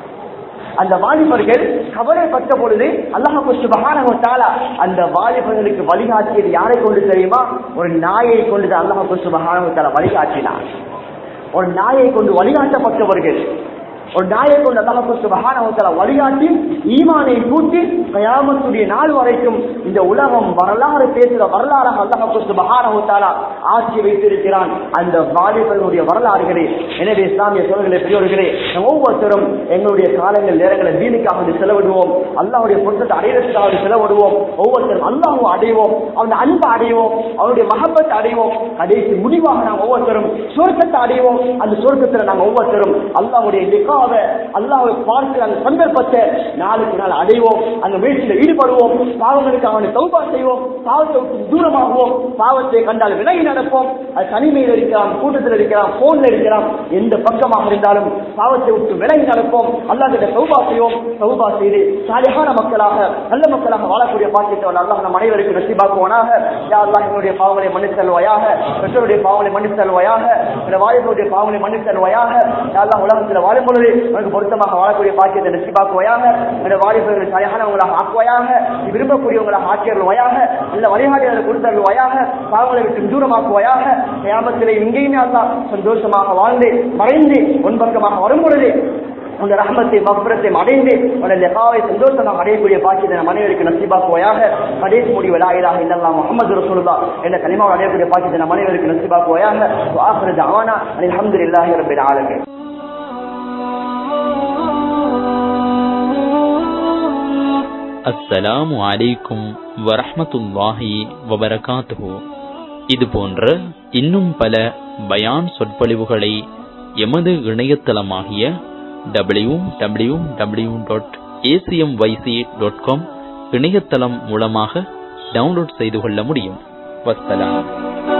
அந்த வாலிபர்கள் கவலைப்பட்ட பொழுது அல்லாஹ் சுப்ஹானஹு வ தஆலா அந்த வாலிபர்களுக்கு வழிகாட்டியது யாரை கொண்டு தெரியுமா? ஒரு நாயை கொண்டு அல்லாஹ் சுப்ஹானஹு வ தஆலா வழிகாட்டினார். ஒரு நாயை கொண்டு வழிகாட்டப்பட்டவர்கள், ஒரு நாயை கொண்டு அல்லாஹ் சுப்ஹானஹு வ தஆலா வழிகாட்டி ஈமானை கூட்டி கியாமத்துடைய நாள் வரைக்கும் இந்த உலகம் வரலாறு பேசுகிற வரலாறாக அல்லாஹ் சுப்ஹானஹு வ தஆலா ஆட்சி வைத்திருக்கிறான் அந்த வாலிபர்களுடைய வரலாறுகளே. எனவே இஸ்லாமிய சோழர்களே, பெரியவர்களே, ஒவ்வொருத்தரும் எங்களுடைய காலங்கள் நேரங்களை தீனுக்காக செலவிடுவோம், அல்லாஹ்வுடைய பொருத்தத்தை அடைவதற்காக செலவிடுவோம். ஒவ்வொருத்தரும் அல்லாஹ்வை அடைவோம், அவனுடைய அன்பை அடைவோம், அவனுடைய மஹப்பத்தை அடைவோம். கடைசி முடிவாக நாம் ஒவ்வொருத்தரும் சொர்க்கத்தை அடைவோம். அந்த சொர்க்கத்தில் நாம் ஒவ்வொருத்தரும் அல்லாஹ்வுடைய லிகா அல்லாஹ்வை பார்க்கிற அந்த சந்தர்ப்பத்தை நாளுக்கு நாள் அடைவோம். அந்த முயற்சியில் ஈடுபடுவோம், பாவங்களுக்கு அவனை தௌபா செய்வோம், பாவத்தை விட்டு தூரமாகுவோம், பாவத்தை கண்டால் விலகி நடப்போம். அது தனிமையில் இருக்கலாம், கூட்டத்தில் இருக்கலாம், போன்ல இருக்கலாம், எந்த பக்கமாக இருந்தாலும் பாவத்தை விட்டு விலகி நடப்போம். அல்லாஹ் கிட்ட தௌபா செய்வோம். தௌபா செய்து சாலிஹான மக்களாக, நல்ல மக்களாக வாழக்கூடிய பாக்கியத்தை அல்லாஹ் நம் அனைவருக்கு நசீபாக்குவானாக. யா அல்லாஹ் எங்களுடைய பாவங்களை மன்னித்து தருவாயாக, பெற்றோருடைய பாவங்களை மன்னித்து தருவாயாக, வாலிபருடைய பாவங்களை மன்னித்து தருவாயாக. யா அல்லாஹ் உலகத்தில் வாழும் பொழுது உனக்கு பொருத்தமாக வாழக்கூடிய பாக்கியத்தை நசீபாக்குவாயாக. வாலிபர்கள் சரியானவங்களாக ஆக்குவாயாக, விரும்பக்கூடியவங்களாக ஆக்கியருள்வாயாக, நல்ல வழிகாட்டிகளை கொடுத்தருள்வாயாக, பாவங்களை விட்டு தூரமாக்குவாயாக. கியாமத்திலே இங்கேயுமே அல்லாஹ் சந்தோஷமாக வாழ்ந்து மறைந்து ஒன்பக்கமாக வரும் பொழுது உன் ரஹ்மத்தை மக்ஃபிரத்தை அடைந்து உன் லிகாவை சந்தோஷமாக அடையக்கூடிய பாக்கியத்தை நம் அனைவருக்கு நசீபாக்குவாயாக. கடைசி முடிவு லா இலாஹ இல்லல்லாஹ் முஹம்மது ரசூலுல்லாஹ் என்ற கலிமாவை அடையக்கூடிய பாக்கியத்தை நம் அனைவருக்கு நசீபாக்குவாயாக. வ ஆகிரு தஅவானா அல்ஹம்துலில்லாஹி ரப்பில் ஆலமீன்.
அஸ்ஸலாமு அலைக்கும் வரஹ்மத்துல்லாஹி வபரகாத்துஹு. இது போன்ற இன்னும் பல பயான் சொற்பொழிவுகளை எமது இணையதளமாகிய டபிள்யூ டபிள்யூ டபிள்யூ டாட் ஏசிஎம்வைசி டாட் காம் இணையதளம் மூலமாக டவுன்லோட் செய்து கொள்ள முடியும். வஸ்ஸலாம்.